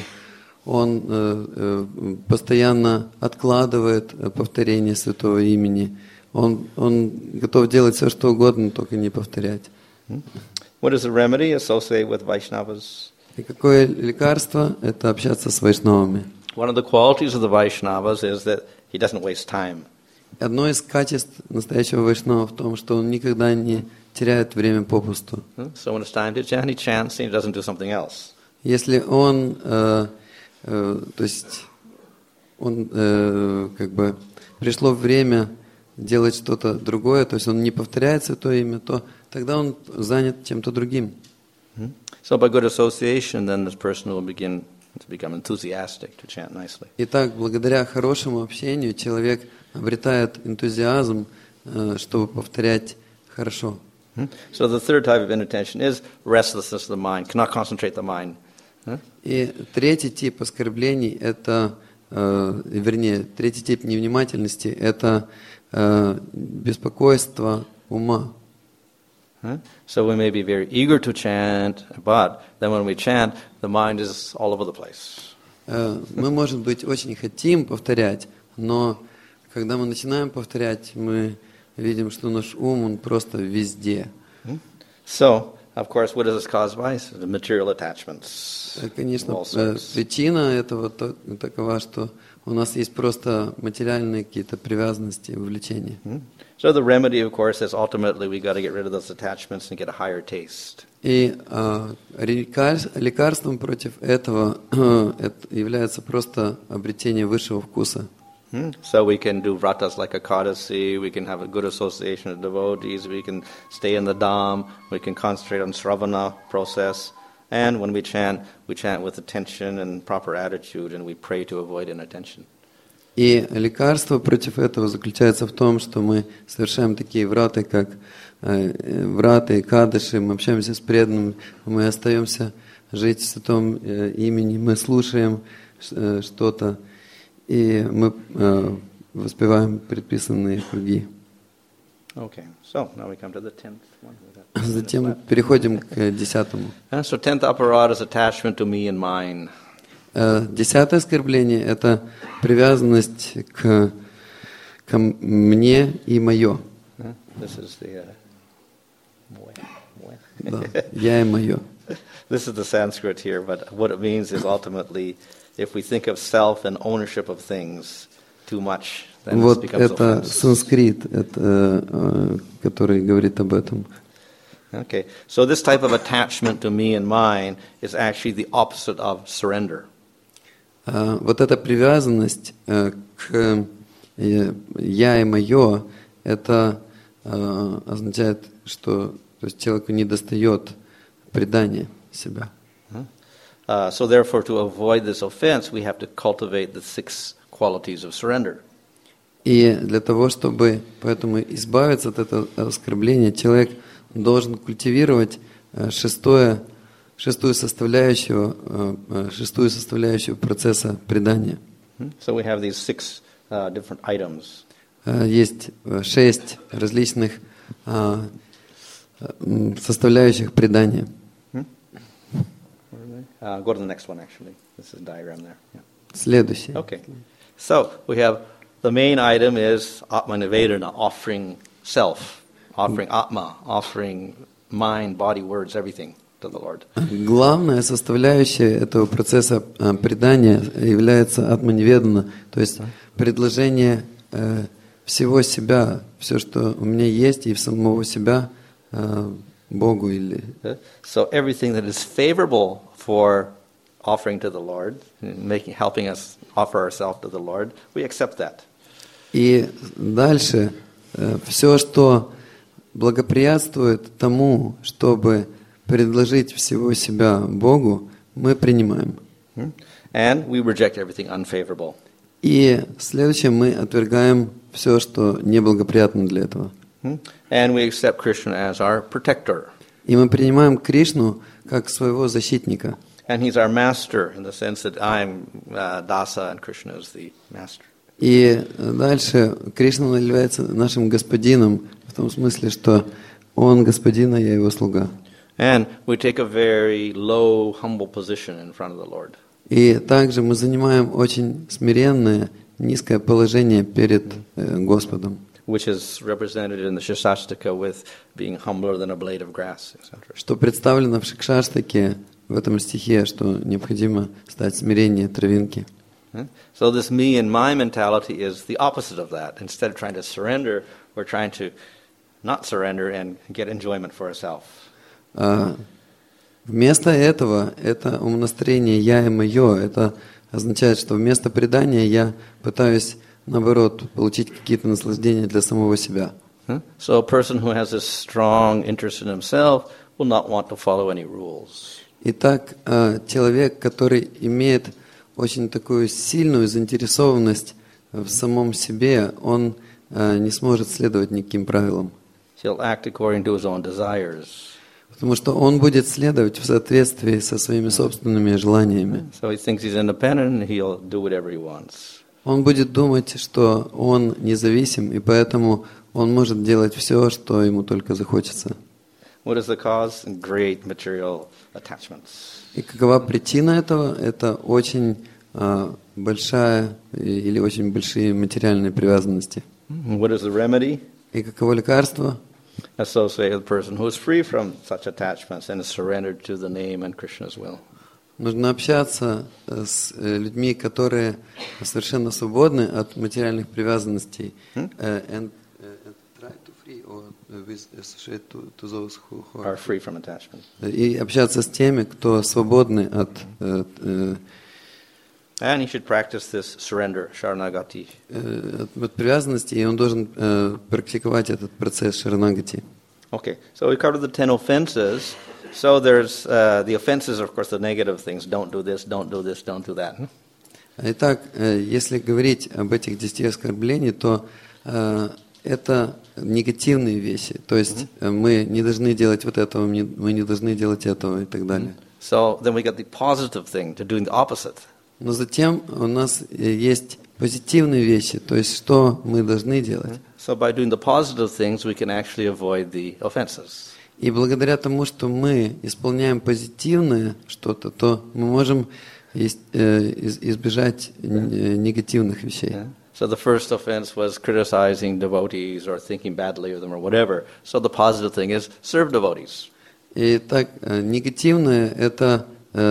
он постоянно откладывает повторение святого имени, он готов делать все, что угодно, только не повторять. What is the remedy associated with Vaishnavas? И какое лекарство? Это общаться с вайшнавами. One of the qualities of the Vaishnavas is that he doesn't waste time. Одно из качеств настоящего вайшнава в том, что он никогда не теряет время попусту. So when it's time to chant, he chants and he doesn't do something else. Если он, то есть, он как бы пришло время делать что-то другое, то есть он не повторяет святое имя, то тогда он занят чем-то другим. So by good association, then this person will begin to become enthusiastic to chant nicely. Итак, благодаря хорошему общению человек обретает энтузиазм, чтобы повторять хорошо. So the third type of inattention is restlessness of the mind, cannot concentrate the mind. И третий тип оскорблений – это, вернее, третий тип невнимательности – это беспокойство ума. So we may be very eager to chant, but then when we chant, the mind is all over the place. Мы, может быть, очень хотим повторять, но когда мы начинаем повторять, мы видим, что наш ум, он просто везде. So Of course, what is this caused by? The material attachments. Конечно, All sorts. причина этого такова, что у нас есть просто материальные какие-то привязанности, влечения. So the remedy, of course, is ultimately we got to get rid of those attachments and get a higher taste. И лекарством против этого это является просто обретение высшего вкуса. So we can do vratas like Ekadasi, we can have a good association of devotees, we can stay in the Dham, we can concentrate on Sravana process, and when we chant with attention and proper attitude, and we pray to avoid inattention. И лекарство против этого заключается в том, что мы совершаем такие враты, как враты, Экадаши, мы общаемся с преданными, мы остаемся жить в святом имени, мы слушаем что-то, и мы воспеваем предписанные круги. Okay, so now we come to the 10th one. Затем переходим к 10-му. So 10th aparad is attachment to me and mine. 10-е оскорбление – это привязанность к мне и мое. This is the Да, я и мое. This is the Sanskrit here, but what it means is ultimately, if we think of self and ownership of things too much, then this Вот becomes это offense. санскрит, который говорит об этом. Okay, so this type of attachment to me and mine is actually the opposite of surrender. Вот эта привязанность к я и мое, это означает, что то есть человеку недостает предания себя. So therefore, to avoid this offense, we have to cultivate the 6 qualities of surrender. И для того, чтобы поэтому избавиться от этого оскорбления, человек должен культивировать шестую составляющую процесса предания. So we have these 6 different items. Есть 6 различных составляющих предания. Go to the next one, actually. This is a diagram there. Yeah. Следующий. Okay. So we have the main item is Atma Nivedana, offering self, offering Atma, offering mind, body, words, everything to the Lord. Главная составляющая этого процесса предания является атманиведана, то есть предложение всего себя, все, что у меня есть, и в самого себя Богу или. So everything that is favorable for offering to the Lord, helping us offer ourselves to the Lord, we accept that. И дальше все, что благоприятствует тому, чтобы предложить всего себя Богу, мы принимаем. And we reject everything unfavorable. И следующее, мы отвергаем все, что неблагоприятно для этого. And we accept Krishna as our protector. И мы принимаем Кришну как своего защитника. And he's our master in the sense that I'm dasa and Krishna is the master. И дальше Кришна является нашим господином в том смысле, что он господин, а я его слуга. And we take a very low, humble position in front of the Lord. И также мы занимаем очень смиренное, низкое положение перед Господом. Which is represented in the Shikshashtaka with being humbler than a blade of grass, etc. Что представлено в Шикшаштаке, в этом стихе, что необходимо стать смиреннее травинки. So this me and my mentality is the opposite of that. Instead of trying to surrender, we're trying to not surrender and get enjoyment for ourselves. Вместо этого, это умонастроение «я» и «моё», это означает, что вместо предания я пытаюсь, наоборот, получить какие-то наслаждения для самого себя. So a person who has a strong interest in himself will not want to follow any rules. Итак, человек, который имеет очень такую сильную заинтересованность в самом себе, он не сможет следовать никаким правилам. He'll act according to his own desires. Потому что он будет следовать в соответствии со своими собственными желаниями. So he thinks he's independent and he'll do whatever he wants. Он будет думать, что он независим, и поэтому он может делать все, что ему только захочется. What is the cause? Great material attachments. И какова причина этого? Это очень большая или очень большие материальные привязанности. What is the remedy? И каково лекарство? associate with a person who is free from such attachments and is surrendered to the name and Krishna's will. Нужно общаться с людьми, которые совершенно свободны от материальных привязанностей. And try to free or associate to those who Are free from attachment. И общаться с теми, кто свободны от And he should practice this surrender, sharanagati. от привязанности, и он должен практиковать этот процесс шаранагати. Okay, so we covered the 10 offenses. So there's the offenses, of course, the negative things. Don't do this, don't do this, don't do that. Итак, если говорить об этих 10 оскорблениях, то это негативные вещи. То есть мы не должны делать вот этого, мы не должны делать этого и так далее. So then we got the positive thing, to doing the opposite. Но затем у нас есть позитивные вещи, то есть что мы должны делать. So by doing the positive things, we can actually avoid the offenses. И благодаря тому, что мы исполняем позитивное что-то, то мы можем избежать негативных вещей. So the first offense was criticizing devotees or thinking badly of them or whatever. So the positive thing is serve devotees. И так, негативное – это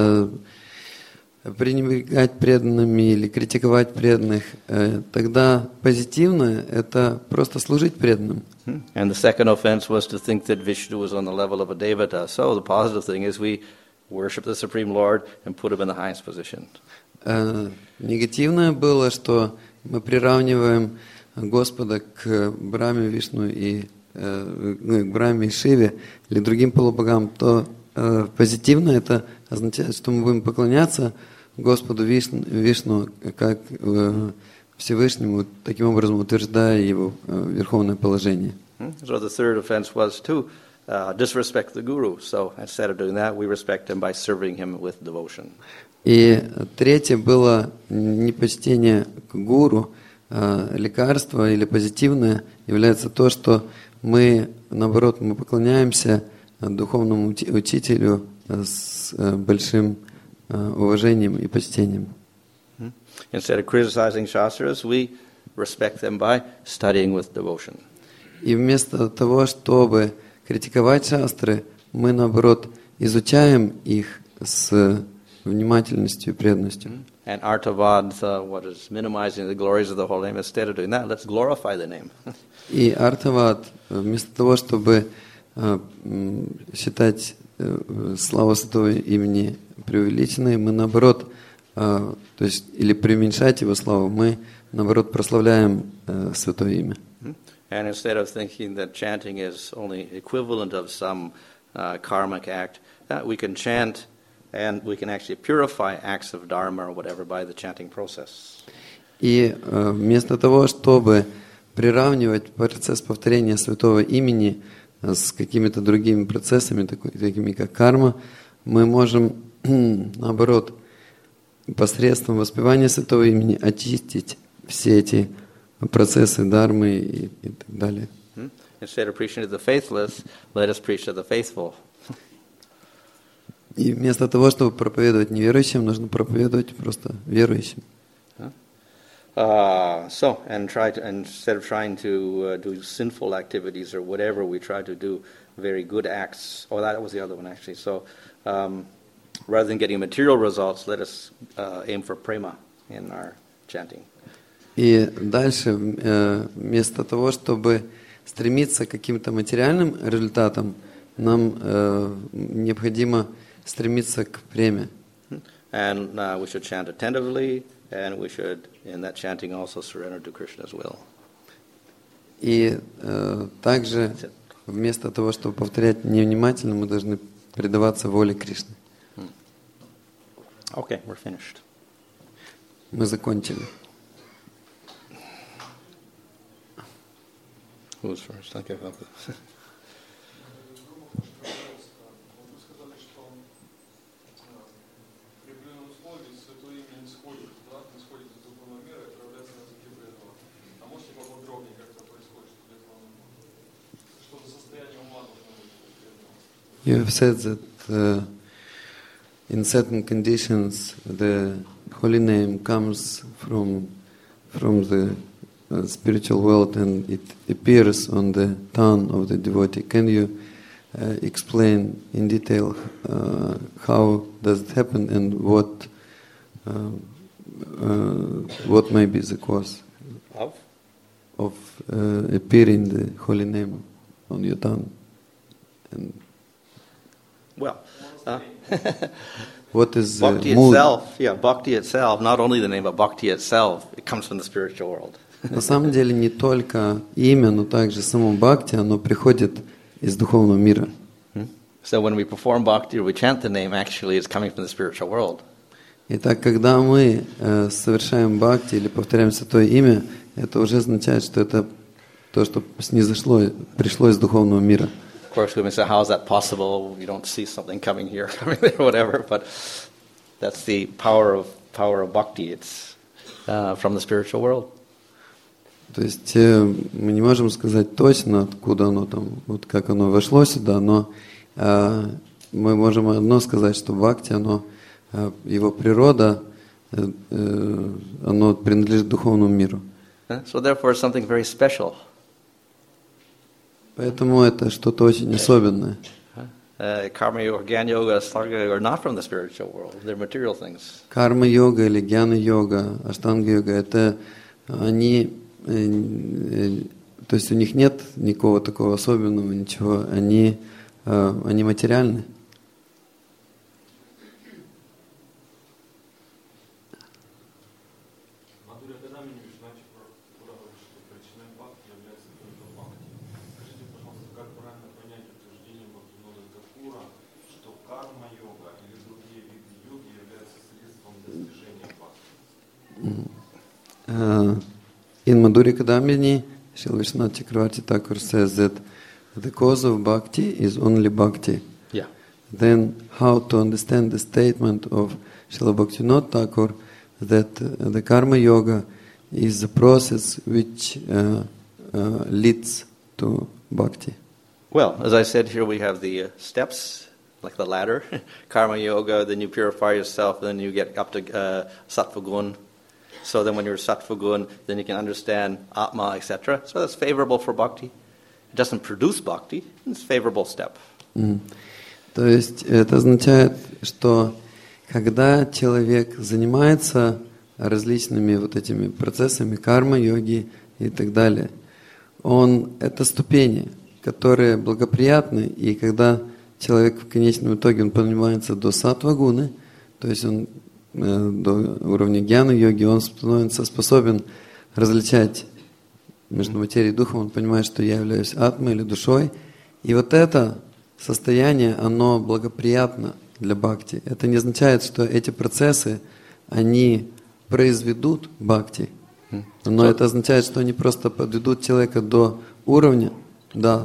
пренебрегать преданными или критиковать преданных. Тогда позитивное – это просто служить преданным. And the second offense was to think that Vishnu was on the level of a devata. So the positive thing is we worship the Supreme Lord and put him in the highest position. Негативное было, что мы приравниваем Господа к Брахме, Вишну и к Брахме и Шиве или другим полубогам. То позитивно это означает, что мы будем поклоняться Господу Вишну как Всевышнему, таким образом утверждая его верховное положение. So the third offense was to disrespect the guru. So instead of doing that, we respect him by serving him with devotion. И третье было непочтение к гуру. Лекарство или позитивное является то, что мы, наоборот, мы поклоняемся духовному учителю с большим уважением и почтением. Instead of criticizing shastras, we respect them by studying with devotion. И вместо того, чтобы критиковать шастры, мы, наоборот, изучаем их с внимательностью и преданностью. And artavad, what is minimizing the glories of the holy name, instead of doing that, let's glorify the name. И артавад, вместо того, чтобы считать славу святого имени преувеличенной, мы, наоборот, то есть, или преуменьшать его славу, мы, наоборот, прославляем святое имя. And instead of thinking that chanting is only equivalent of some karmic act, we can chant and we can actually purify acts of dharma or whatever by the chanting process. И вместо того, чтобы приравнивать процесс повторения святого имени с какими-то другими процессами, такими как карма, мы можем, наоборот, посредством воспевания святого имени очистить все эти процессы дharмы и так далее. Instead of preaching to the faithless, let us preach to the faithful. И вместо того, чтобы проповедовать неверующим, нужно проповедовать просто верующим. So, and instead of trying to do sinful activities or whatever, we try to do very good acts. Oh, that was the other one actually. So, rather than getting material results, let us aim for prema in our chanting. И дальше, вместо того, чтобы стремиться к каким-то материальным результатам, нам необходимо стремиться к преме. And we should chant attentively, and we should, in that chanting, also surrender to Krishna's will. И также, вместо того, чтобы повторять невнимательно, мы должны предаваться воле Кришны. Okay, we're finished. Мы закончили. Who's first? Okay, okay. You have said that in certain conditions the holy name comes from the spiritual world and it appears on the tongue of the devotee. Can you explain in detail how does it happen and what may be the cause of appearing the holy name on your tongue? And Well, what is the bhakti mood? itself, bhakti itself, not only the name, but bhakti itself, it comes from the spiritual world. На самом деле не только имя, но также само бхакти, оно приходит из духовного мира. So when we perform bhakti or we chant the name, actually it's coming from the spiritual world. Итак, когда мы совершаем бхакти или повторяем святое имя, это уже означает, что это то, что снизошло, пришло из духовного мира. Of course, we may say, how is that possible? You don't see something coming here, coming there, whatever. But that's the power of bhakti. It's from the spiritual world. То есть мы не можем сказать точно, откуда оно там, вот как оно вошло сюда, но мы можем одно сказать, что бхакти, оно, его природа, оно принадлежит духовному миру. So therefore, it's something very special. Поэтому это что-то очень особенное. Karma yoga, Gyan yoga, Ashtanga yoga are not from the spiritual world. They're material things. Карма-йога или гьяна-йога, аштанга-йога, это они, то есть у них нет никакого такого особенного, ничего, они материальны. In Madhurya Kadambini, Srila Vishwanath Chakravarti Thakur says that the cause of bhakti is only bhakti. Yeah. Then how to understand the statement of Srila Bhaktivinoda Thakur that the karma yoga is the process which leads to bhakti? Well, as I said, here we have the steps, like the ladder. Karma yoga, then you purify yourself, then you get up to sattva gun. So then when you're sattva gun, then you can understand Atma, etc. So that's favorable for bhakti. It doesn't produce bhakti, it's a favorable step. То есть это означает, что когда человек занимается различными вот этими процессами карма, йоги и так далее, это ступени, которые благоприятны, и когда человек в конечном итоге он поднимается до саттва-гуны, то есть он до уровня гьяна-йоги, он становится способен различать между материей и духом, он понимает, что я являюсь атмой или душой, и вот это состояние, оно благоприятно для бхакти. Это не означает, что эти процессы, они произведут бхакти, но это означает, что они просто подведут человека до уровня, до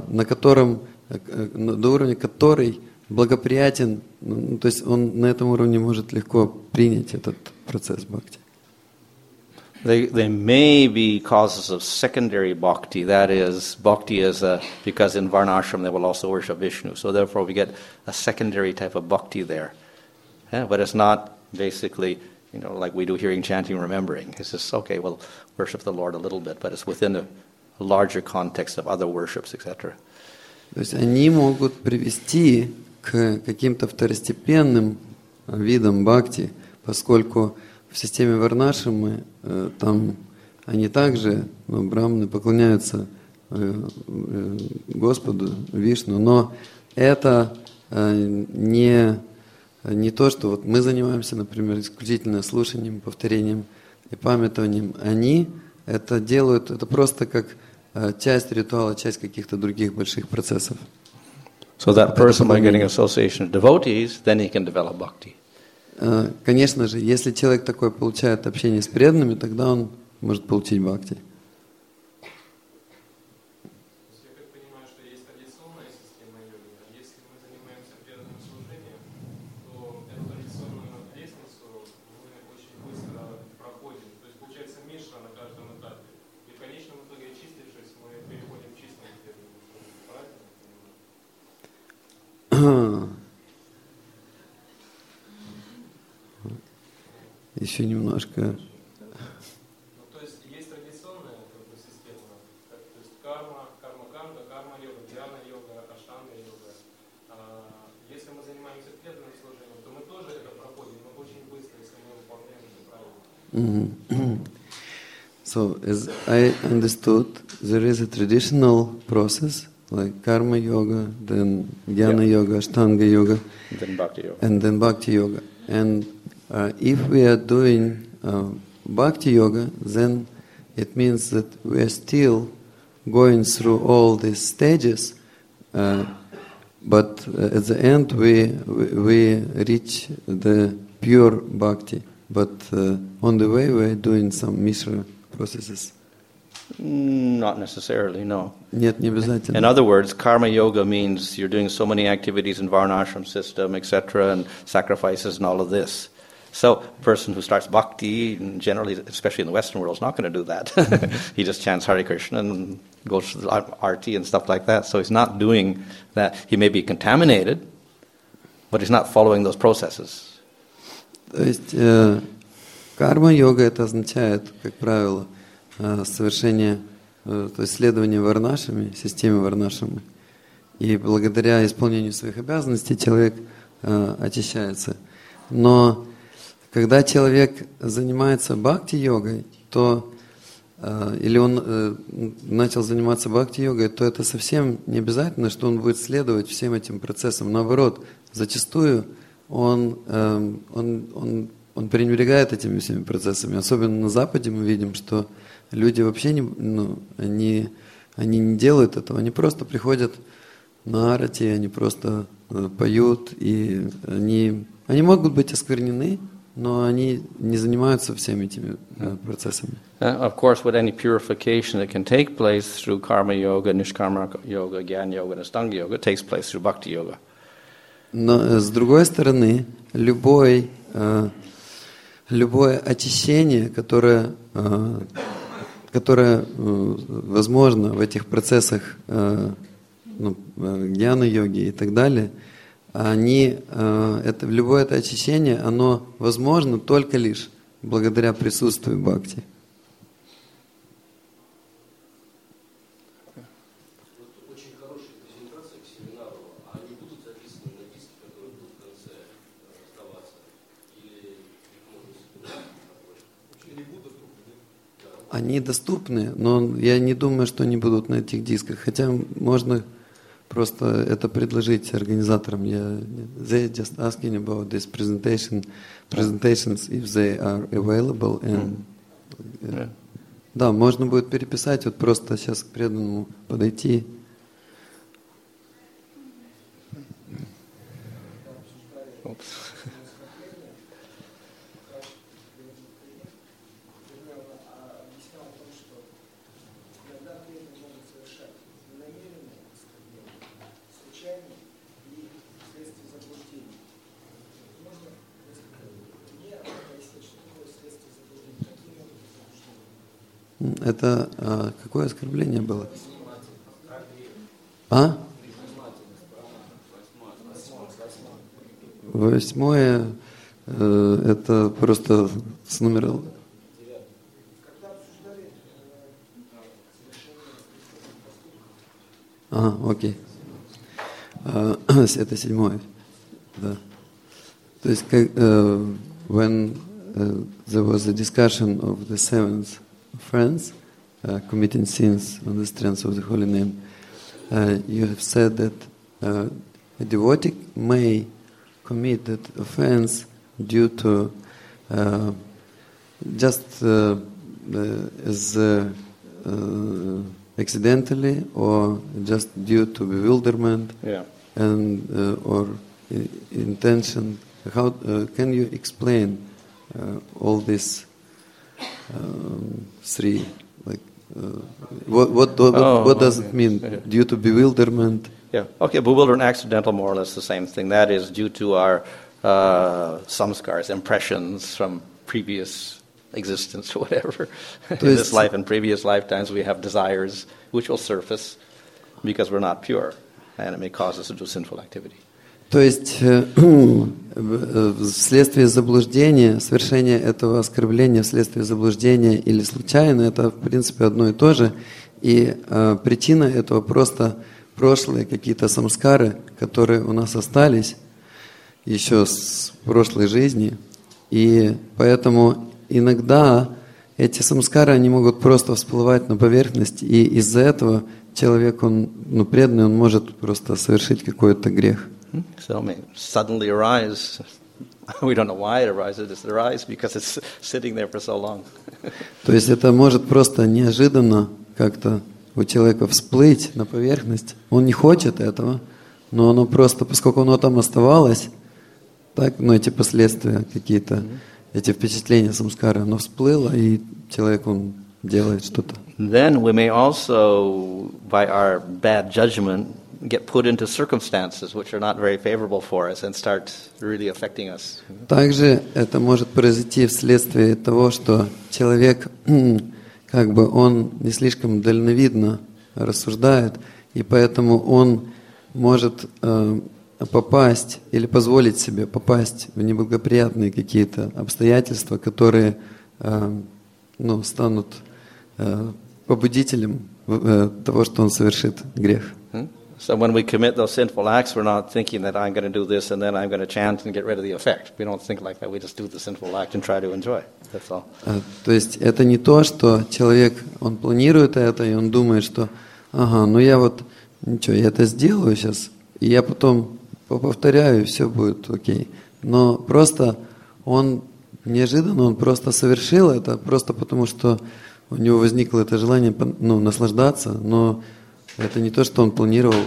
уровня, который благоприятен, то есть он на этом уровне может легко принять этот процесс бхакти. They may be causes of secondary bhakti. That is, bhakti is because in Varnashram they will also worship Vishnu. So therefore we get a secondary type of bhakti there. Yeah, but it's not basically, like we do hearing, chanting, remembering. It's just, okay, we'll worship the Lord a little bit, but it's within a larger context of other worships, etc. То есть они могут привести к каким-то второстепенным видам бхакти, поскольку в системе Варнашрамы там они также, браманы, поклоняются Господу, Вишну, но это не то, что вот мы занимаемся, например, исключительно слушанием, повторением и памятованием. Они это делают, это просто как часть ритуала, часть каких-то других больших процессов. So that person, by getting association of devotees, then he can develop bhakti. Конечно же, если человек такой получает общение с преданными, тогда он может получить бхакти. Еще немножко. То есть традиционная So, as I understood, there is a traditional process like karma yoga, then jnana yoga, ashtanga yoga, And then bhakti yoga. And if we are doing bhakti yoga, then it means that we are still going through all these stages, but at the end we reach the pure bhakti. But on the way we are doing some mishra processes. Not necessarily, no. Нет, не обязательно. In other words, karma yoga means you're doing so many activities in varnashram system, etc., and sacrifices and all of this. So a person who starts bhakti, and generally, especially in the Western world, is not going to do that. He just chants Hare Krishna and goes to the arti and stuff like that. So he's not doing that. He may be contaminated, but he's not following those processes. То есть карма-йога это означает, как правило, совершение, то есть следование варнашами, системе варнашами. И благодаря исполнению своих обязанностей человек очищается. Но когда человек занимается бхакти-йогой, то или он начал заниматься бхакти-йогой, то это совсем не обязательно, что он будет следовать всем этим процессам. Наоборот, зачастую он пренебрегает этими всеми процессами. Особенно на Западе мы видим, что люди вообще они не делают этого. Они просто приходят на арати, они просто поют, и они могут быть осквернены, но они не занимаются всеми этими процессами. Of course, with any purification that can take place through karma yoga, nishkarma yoga, jnana yoga, and ashtanga yoga, takes place through bhakti yoga. Но с другой стороны, любое очищение, которое возможно в этих процессах гьяна-йоги и так далее, любое это очищение, оно возможно только лишь благодаря присутствию бхакти. Они доступны, но я не думаю, что они будут на этих дисках. Хотя можно просто это предложить организаторам. They just asking about this presentations, if they are available. And, да, можно будет переписать, вот просто сейчас к преданному подойти. Это какое оскорбление было? Восьмое, это просто с номером. Окей. Это седьмое. Да. То есть, when there was a discussion of the seventh friends committing sins on the strength of the holy name, you have said that a devotee may commit that offense due to just as accidentally or just due to bewilderment and or intention. How can you explain all these three? Like, what does it mean? Due to bewilderment? Yeah. Okay. Bewilderment and accidental, more or less the same thing. That is due to our samskars, impressions from previous existence or whatever. In this life and previous lifetimes, we have desires which will surface because we're not pure, and it may cause us to do sinful activity. То есть вследствие заблуждения, совершение этого оскорбления вследствие заблуждения или случайно, это в принципе одно и то же. И причина этого просто прошлые какие-то самскары, которые у нас остались еще с прошлой жизни. И поэтому иногда эти самскары, они могут просто всплывать на поверхность, и из-за этого человек, он, преданный, он может просто совершить какой-то грех. So it may suddenly arise. We don't know why it arises. It arises because it's sitting there for so long. То есть это может просто неожиданно как-то у человека всплыть на поверхность. Он не хочет этого, но оно просто, поскольку оно там оставалось, так, эти последствия какие-то, эти впечатления самскары, оно всплыло, и человек, он делает что-то. Then we may also, by our bad judgment, get put into circumstances which are not very favorable for us and start really affecting us. Также это может произойти вследствие того, что человек, как бы он не слишком дальновидно рассуждает, и поэтому он может попасть или позволить себе попасть в неблагоприятные какие-то обстоятельства, которые станут побудителем того, что он совершит грех. So when we commit those sinful acts, we're not thinking that I'm going to do this and then I'm going to chant and get rid of the effect. We don't think like that. We just do the sinful act and try to enjoy. That's all. То есть это не то, что человек, он планирует это, и он думает, что я это сделаю сейчас, и я потом повторяю, и все будет окей. Но просто он неожиданно, он просто совершил это, просто потому что у него возникло это желание наслаждаться, но это не то, что он планировал.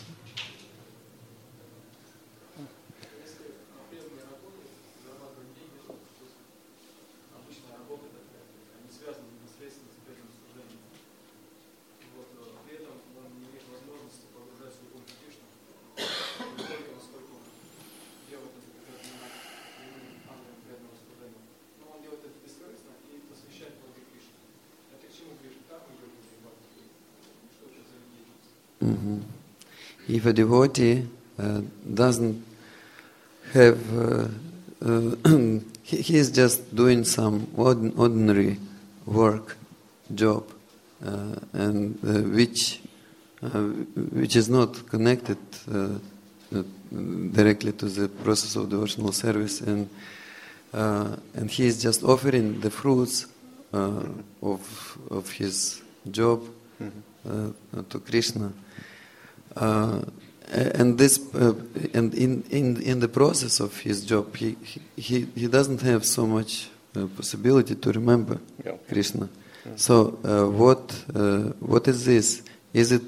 If a devotee doesn't have, he is just doing some ordinary work, job, and which is not connected directly to the process of devotional service, and he is just offering the fruits of his job to Krishna. And this, and in the process of his job, he doesn't have so much possibility to remember Krishna. So what is this? Is it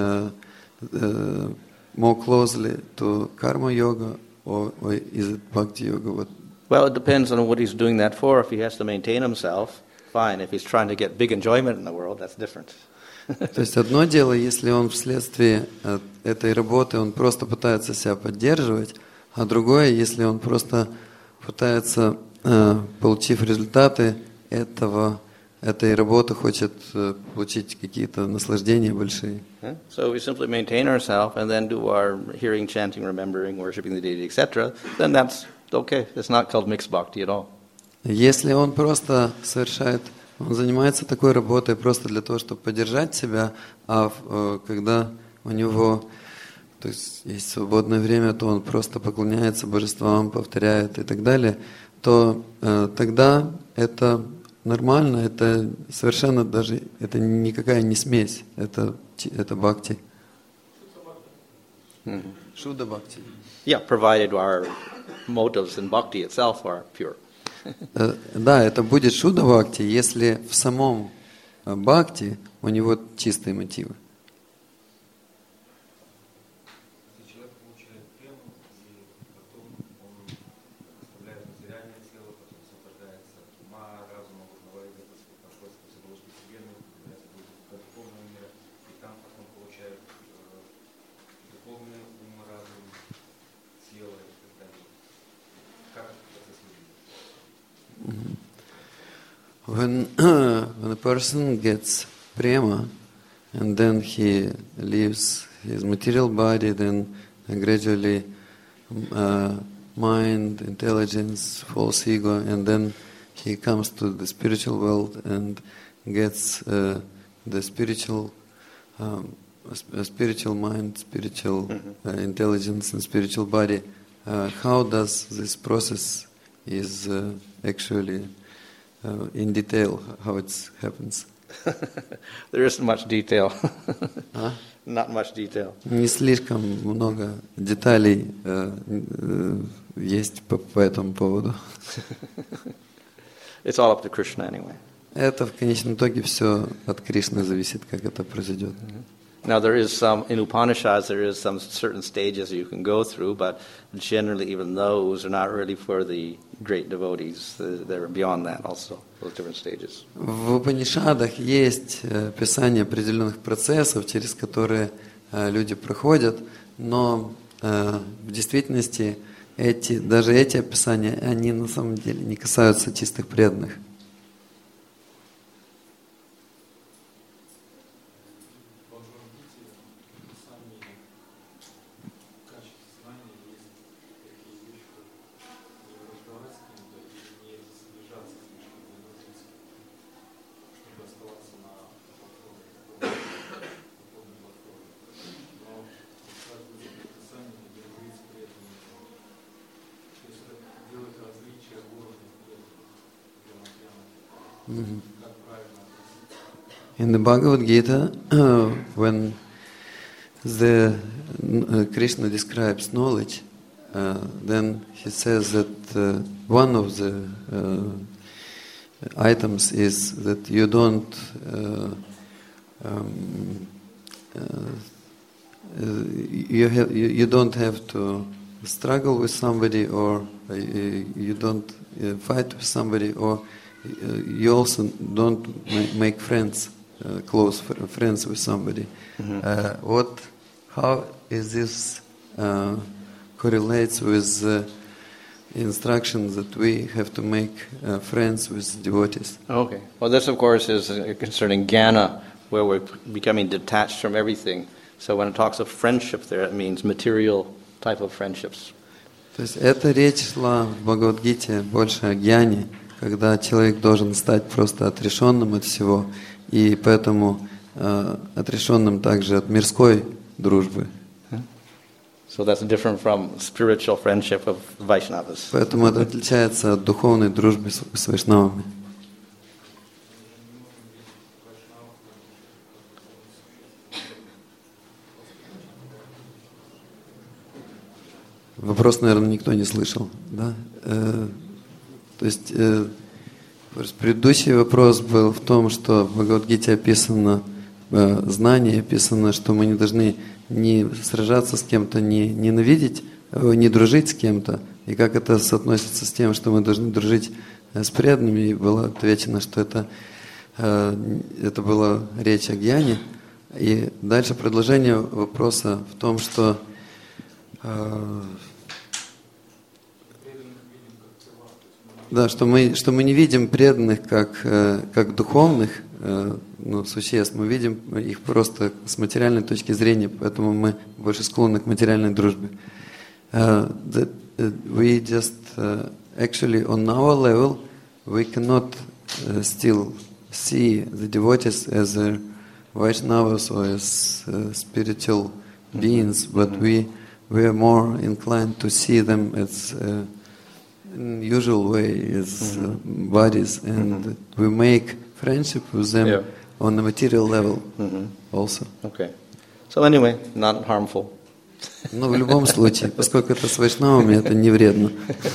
more closely to karma yoga, or is it bhakti yoga? Well, it depends on what he's doing that for. If he has to maintain himself, fine. If he's trying to get big enjoyment in the world, that's different. То есть одно дело, если он вследствие этой работы он просто пытается себя поддерживать, а другое, если он просто пытается, получив результаты этой работы, хочет получить какие-то наслаждения большие. So we simply maintain ourselves and then do our hearing, chanting, remembering, worshiping the deity, etc. Then that's okay. It's not called mixed bhakti at all. Если он просто он занимается такой работой просто для того, чтобы поддержать себя, а когда у него есть свободное время, то он просто поклоняется божествам, повторяет и так далее, то тогда это нормально, это совершенно даже, это никакая не смесь, это бхакти. Шуда бхакти. Yeah, provided our motives in bhakti itself are pure. Да, это будет шуда бхакти, если в самом бхакти у него чистые мотивы. When a person gets prema and then he leaves his material body, then gradually mind, intelligence, false ego, and then he comes to the spiritual world and gets the spiritual mind, spiritual intelligence, and spiritual body. How does this process is actually in detail how it happens. There isn't much detail. А? Not much detail. Не слишком много деталей есть по этому поводу. It's all up to Krishna anyway. Это в конечном итоге все от Кришны зависит, как это произойдет. Now there is some, in Upanishads there is some certain stages you can go through, but generally even those are not really for the great devotees. They're beyond that also, those different stages. В Упанишадах есть описание определенных процессов, через которые люди проходят, но в действительности даже эти описания, они на самом деле не касаются чистых преданных. In the Bhagavad Gita, when Krishna describes knowledge, then he says that one of the items is that you don't you don't have to struggle with somebody, or you don't fight with somebody, or you also don't make friends, close friends with somebody. How is this correlates with the instructions that we have to make friends with devotees? Okay. Well, this, of course, is concerning jnana, where we're becoming detached from everything. So when it talks of friendship there, it means material type of friendships. То есть эта речь шла в Бхагавад-гите больше о гьяне, когда человек должен стать просто отрешенным от всего, и поэтому отрешенным также от мирской дружбы. So that's different from spiritual friendship of Vaishnavas. Поэтому это отличается от духовной дружбы с вайшнавами. Вопрос, наверное, никто не слышал, да? То есть предыдущий вопрос был в том, что в Бхагавад-гите описано знание, описано, что мы не должны не сражаться с кем-то, не ненавидеть, не дружить с кем-то, и как это соотносится с тем, что мы должны дружить с преданными, и было отвечено, что это была речь о гьяне. И дальше продолжение вопроса в том, что да, что мы не видим преданных как духовных существ, мы видим их просто с материальной точки зрения, поэтому мы больше склонны к материальной дружбе. We just actually on our level we cannot still see the devotees as Vaishnavas or as spiritual beings, but we are more inclined to see them as in usual way as bodies, and we make friendship with them on a material level also. Okay. So anyway, not harmful. Но в любом случае, поскольку это с вайшнавами, это не вредно.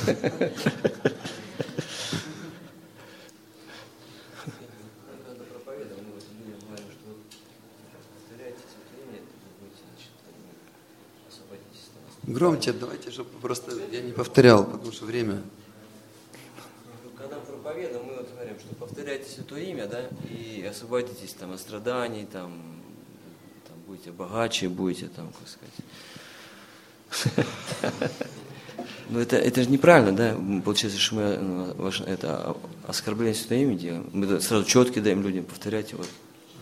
Громче, давайте, чтобы просто я не повторял, потому что время. Когда мы проповедуем, мы вот говорим, что повторяйте Святое Имя, да, и освободитесь там от страданий, там будете богаче, будете там, как сказать. Ну это же неправильно, да? Получается, что мы это оскорбление Святое Имя делаем. Мы сразу четко даем людям, повторяйте вот.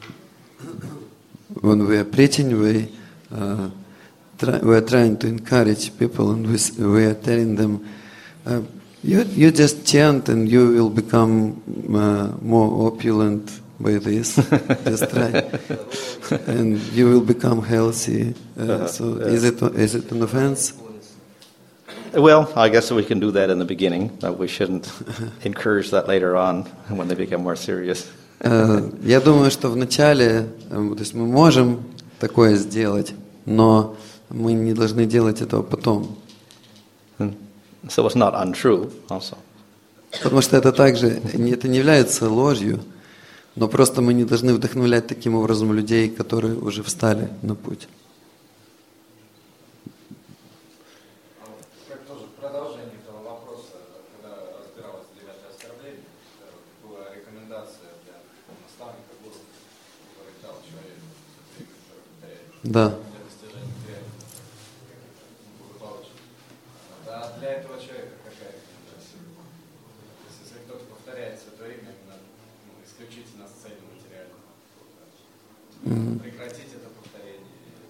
When we are preaching, we are trying to encourage people, and we are telling them, you just chant and you will become more opulent by this. Just try, and you will become healthy. So is it an offense? Well, I guess we can do that in the beginning, but we shouldn't encourage that later on when they become more serious. Я думаю, что в начале, то есть мы можем такое сделать, но мы не должны делать этого потом. So it's not untrue also. Потому что это также, это не является ложью, но просто мы не должны вдохновлять таким образом людей, которые уже встали на путь. Как тоже продолжение этого вопроса, когда разбиралось 9-е оскорбление, была рекомендация для наставника, гуру, который дал человеку Да. для достижения реального благополучия. А для этого человека какая рекомендация? Если кто-то повторяет святое имя, именно исключительно с целью материального, прекратить это повторение.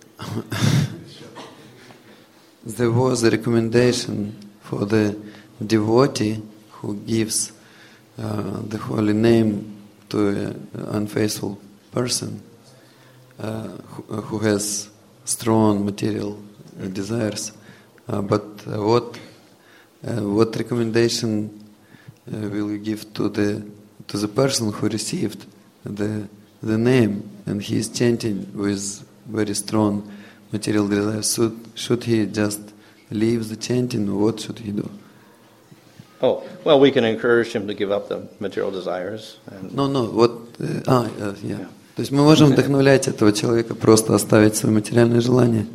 There was a recommendation for the devotee who gives the holy name to an unfaithful person who has strong material desires. But what recommendation will you give to the person who received the name and he is chanting with very strong material desires? Should he just leave the chanting, or what should he do? Oh, well, we can encourage him to give up the material desires. And Yeah. То есть мы можем вдохновлять этого человека просто оставить свои материальные желания.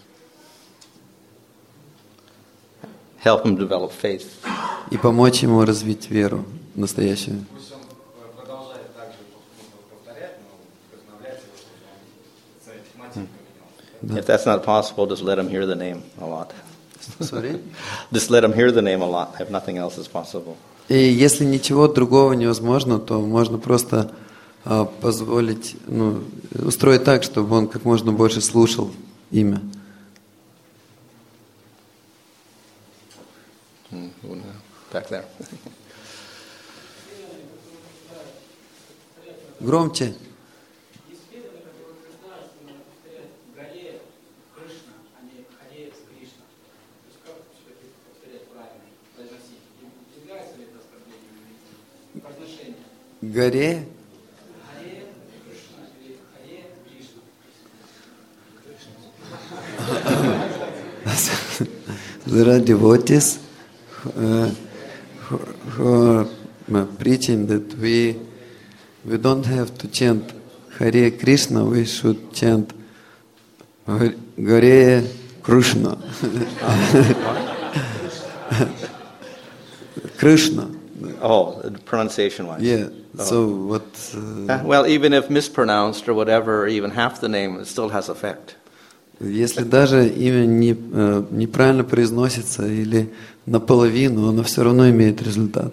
help him develop faith. И помочь ему развить веру настоящую. Пусть он продолжает также повторять, но вдохновлять его, чтобы он цель мотив поменялся. If that's not possible, just let him hear the name a lot. Sorry? Just let him hear the name a lot, if nothing else is possible. И если ничего другого невозможно, то можно просто позволить, устроить так, чтобы он как можно больше слушал имя. Back there. Громче. Горе. There are devotees who are preaching that we don't have to chant Hare Krishna, we should chant Hare Krishna. Krishna. Oh, pronunciation-wise. Yeah. So what? Well, even if mispronounced or whatever, even half the name, it still has effect. Если даже имя неправильно произносится или наполовину, оно все равно имеет результат.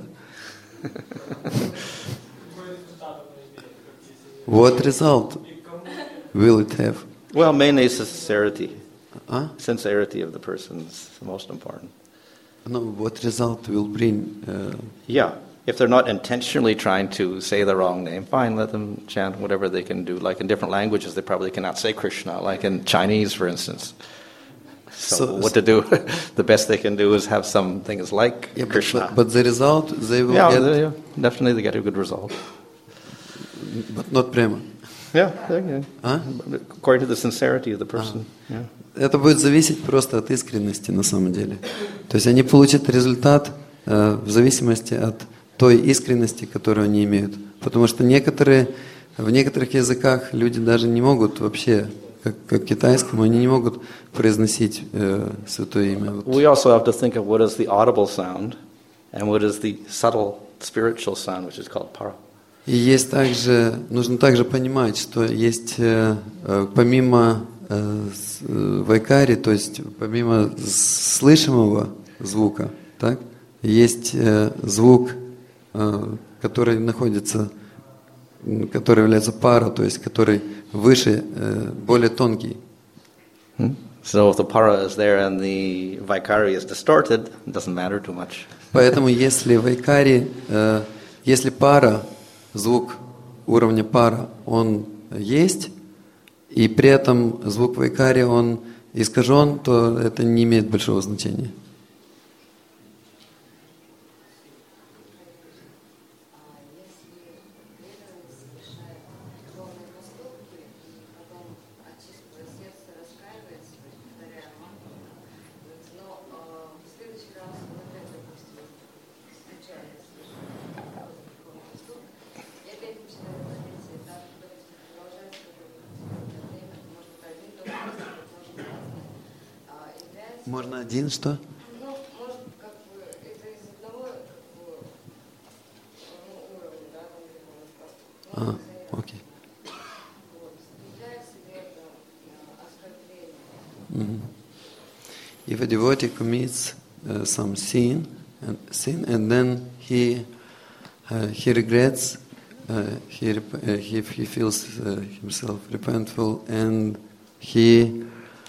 What result will it have? Well, mainly sincerity. Huh? Sincerity of the person is the most important. No, what result will bring? Yeah. If they're not intentionally trying to say the wrong name, fine, let them chant whatever they can do. Like in different languages, they probably cannot say Krishna, like in Chinese, for instance. So what to do? The best they can do is have some things like Krishna. But the result, they will get... Definitely they get a good result. But not прямо. Yeah. А? According to the sincerity of the person. Yeah. Это будет зависеть просто от искренности на самом деле. То есть они получат результат в зависимости от той искренности, которую они имеют. Потому что в некоторых языках люди даже не могут вообще, как китайскому, они не могут произносить святое имя. We also have to think of what is the audible sound and what is the subtle spiritual sound, which is called para. И нужно также понимать, что есть помимо вайкари, то есть помимо слышимого звука, так, есть звук, который является пара, то есть который выше, более тонкий. So if the para is there and the vaikari is distorted, it doesn't matter too much. Поэтому если вайкари, если пара, звук уровня пара, он есть, и при этом звук вайкари, он искажен, то это не имеет большого значения. Можно один что? Ну, может, как бы это из одного уровня, да, там, где он просто. Окей. Вот. Является ли это оскорбление? If a devotee commits some sin, and then he regrets, he feels himself repentful, and he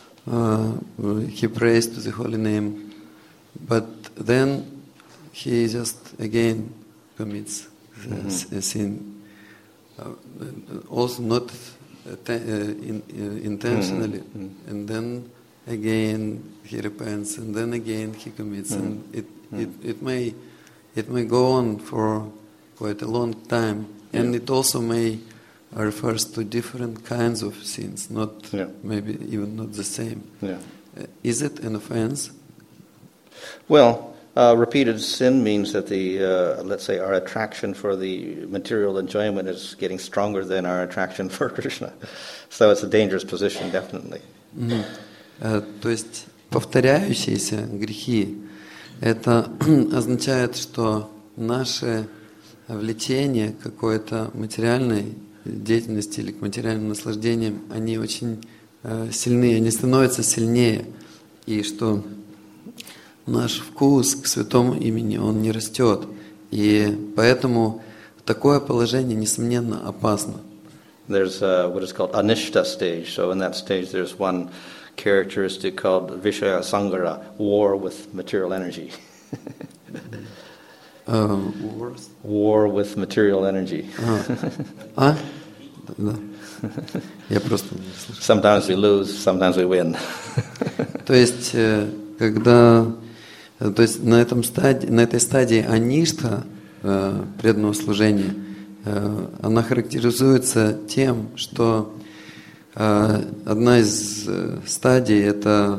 prays to the holy name, but then he just again commits a sin, also not intentionally, and then again he repents, and then again he commits, and it may go on for quite a long time, and it also may refers to different kinds of sins, not maybe even not the same. Yeah. Is it an offense? Well, repeated sin means that let's say, our attraction for the material enjoyment is getting stronger than our attraction for Krishna. So it's a dangerous position, definitely. То есть повторяющиеся грехи, это означает, что наше влечение к какой-то материальной деятельности или к материальным наслаждениям, они очень сильны, они становятся сильнее, и что наш вкус к святому имени, он не растет. И поэтому такое положение, несомненно, опасно. There's what is called anishta stage. So in that stage there's one characteristic called Vishaya Sangara, war with material energy. War with material energy. Да. Я просто не слышу. Sometimes we lose, sometimes we win. То есть, на этой стадии аништа, преданного служения, она характеризуется тем, что одна из стадий это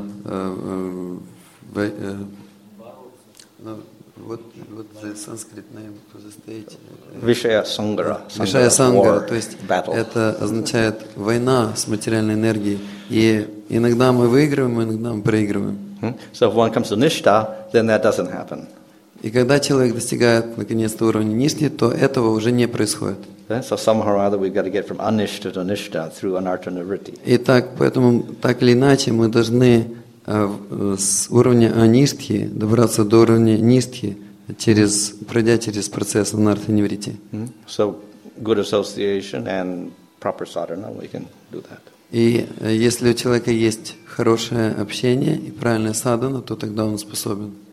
what the Sanskrit name for the stage? Vishaya Sangara. Vishaya Sangara, то есть это означает война с материальной энергией. И иногда мы выигрываем, иногда мы проигрываем. So if one comes to nishta, then that doesn't happen. И когда человек достигает наконец-то уровня ништи, то этого уже не происходит. So somehow or other we've got to get from anishta to nishta through anartha nivritti. И поэтому так или иначе мы должны с уровня аништхи добраться до уровня ништхи, пройдя через процесс анарта ниврити. So good association and proper sadhana, we can do that. И если у человека есть хорошее общение и правильная садхана, то тогда он способен.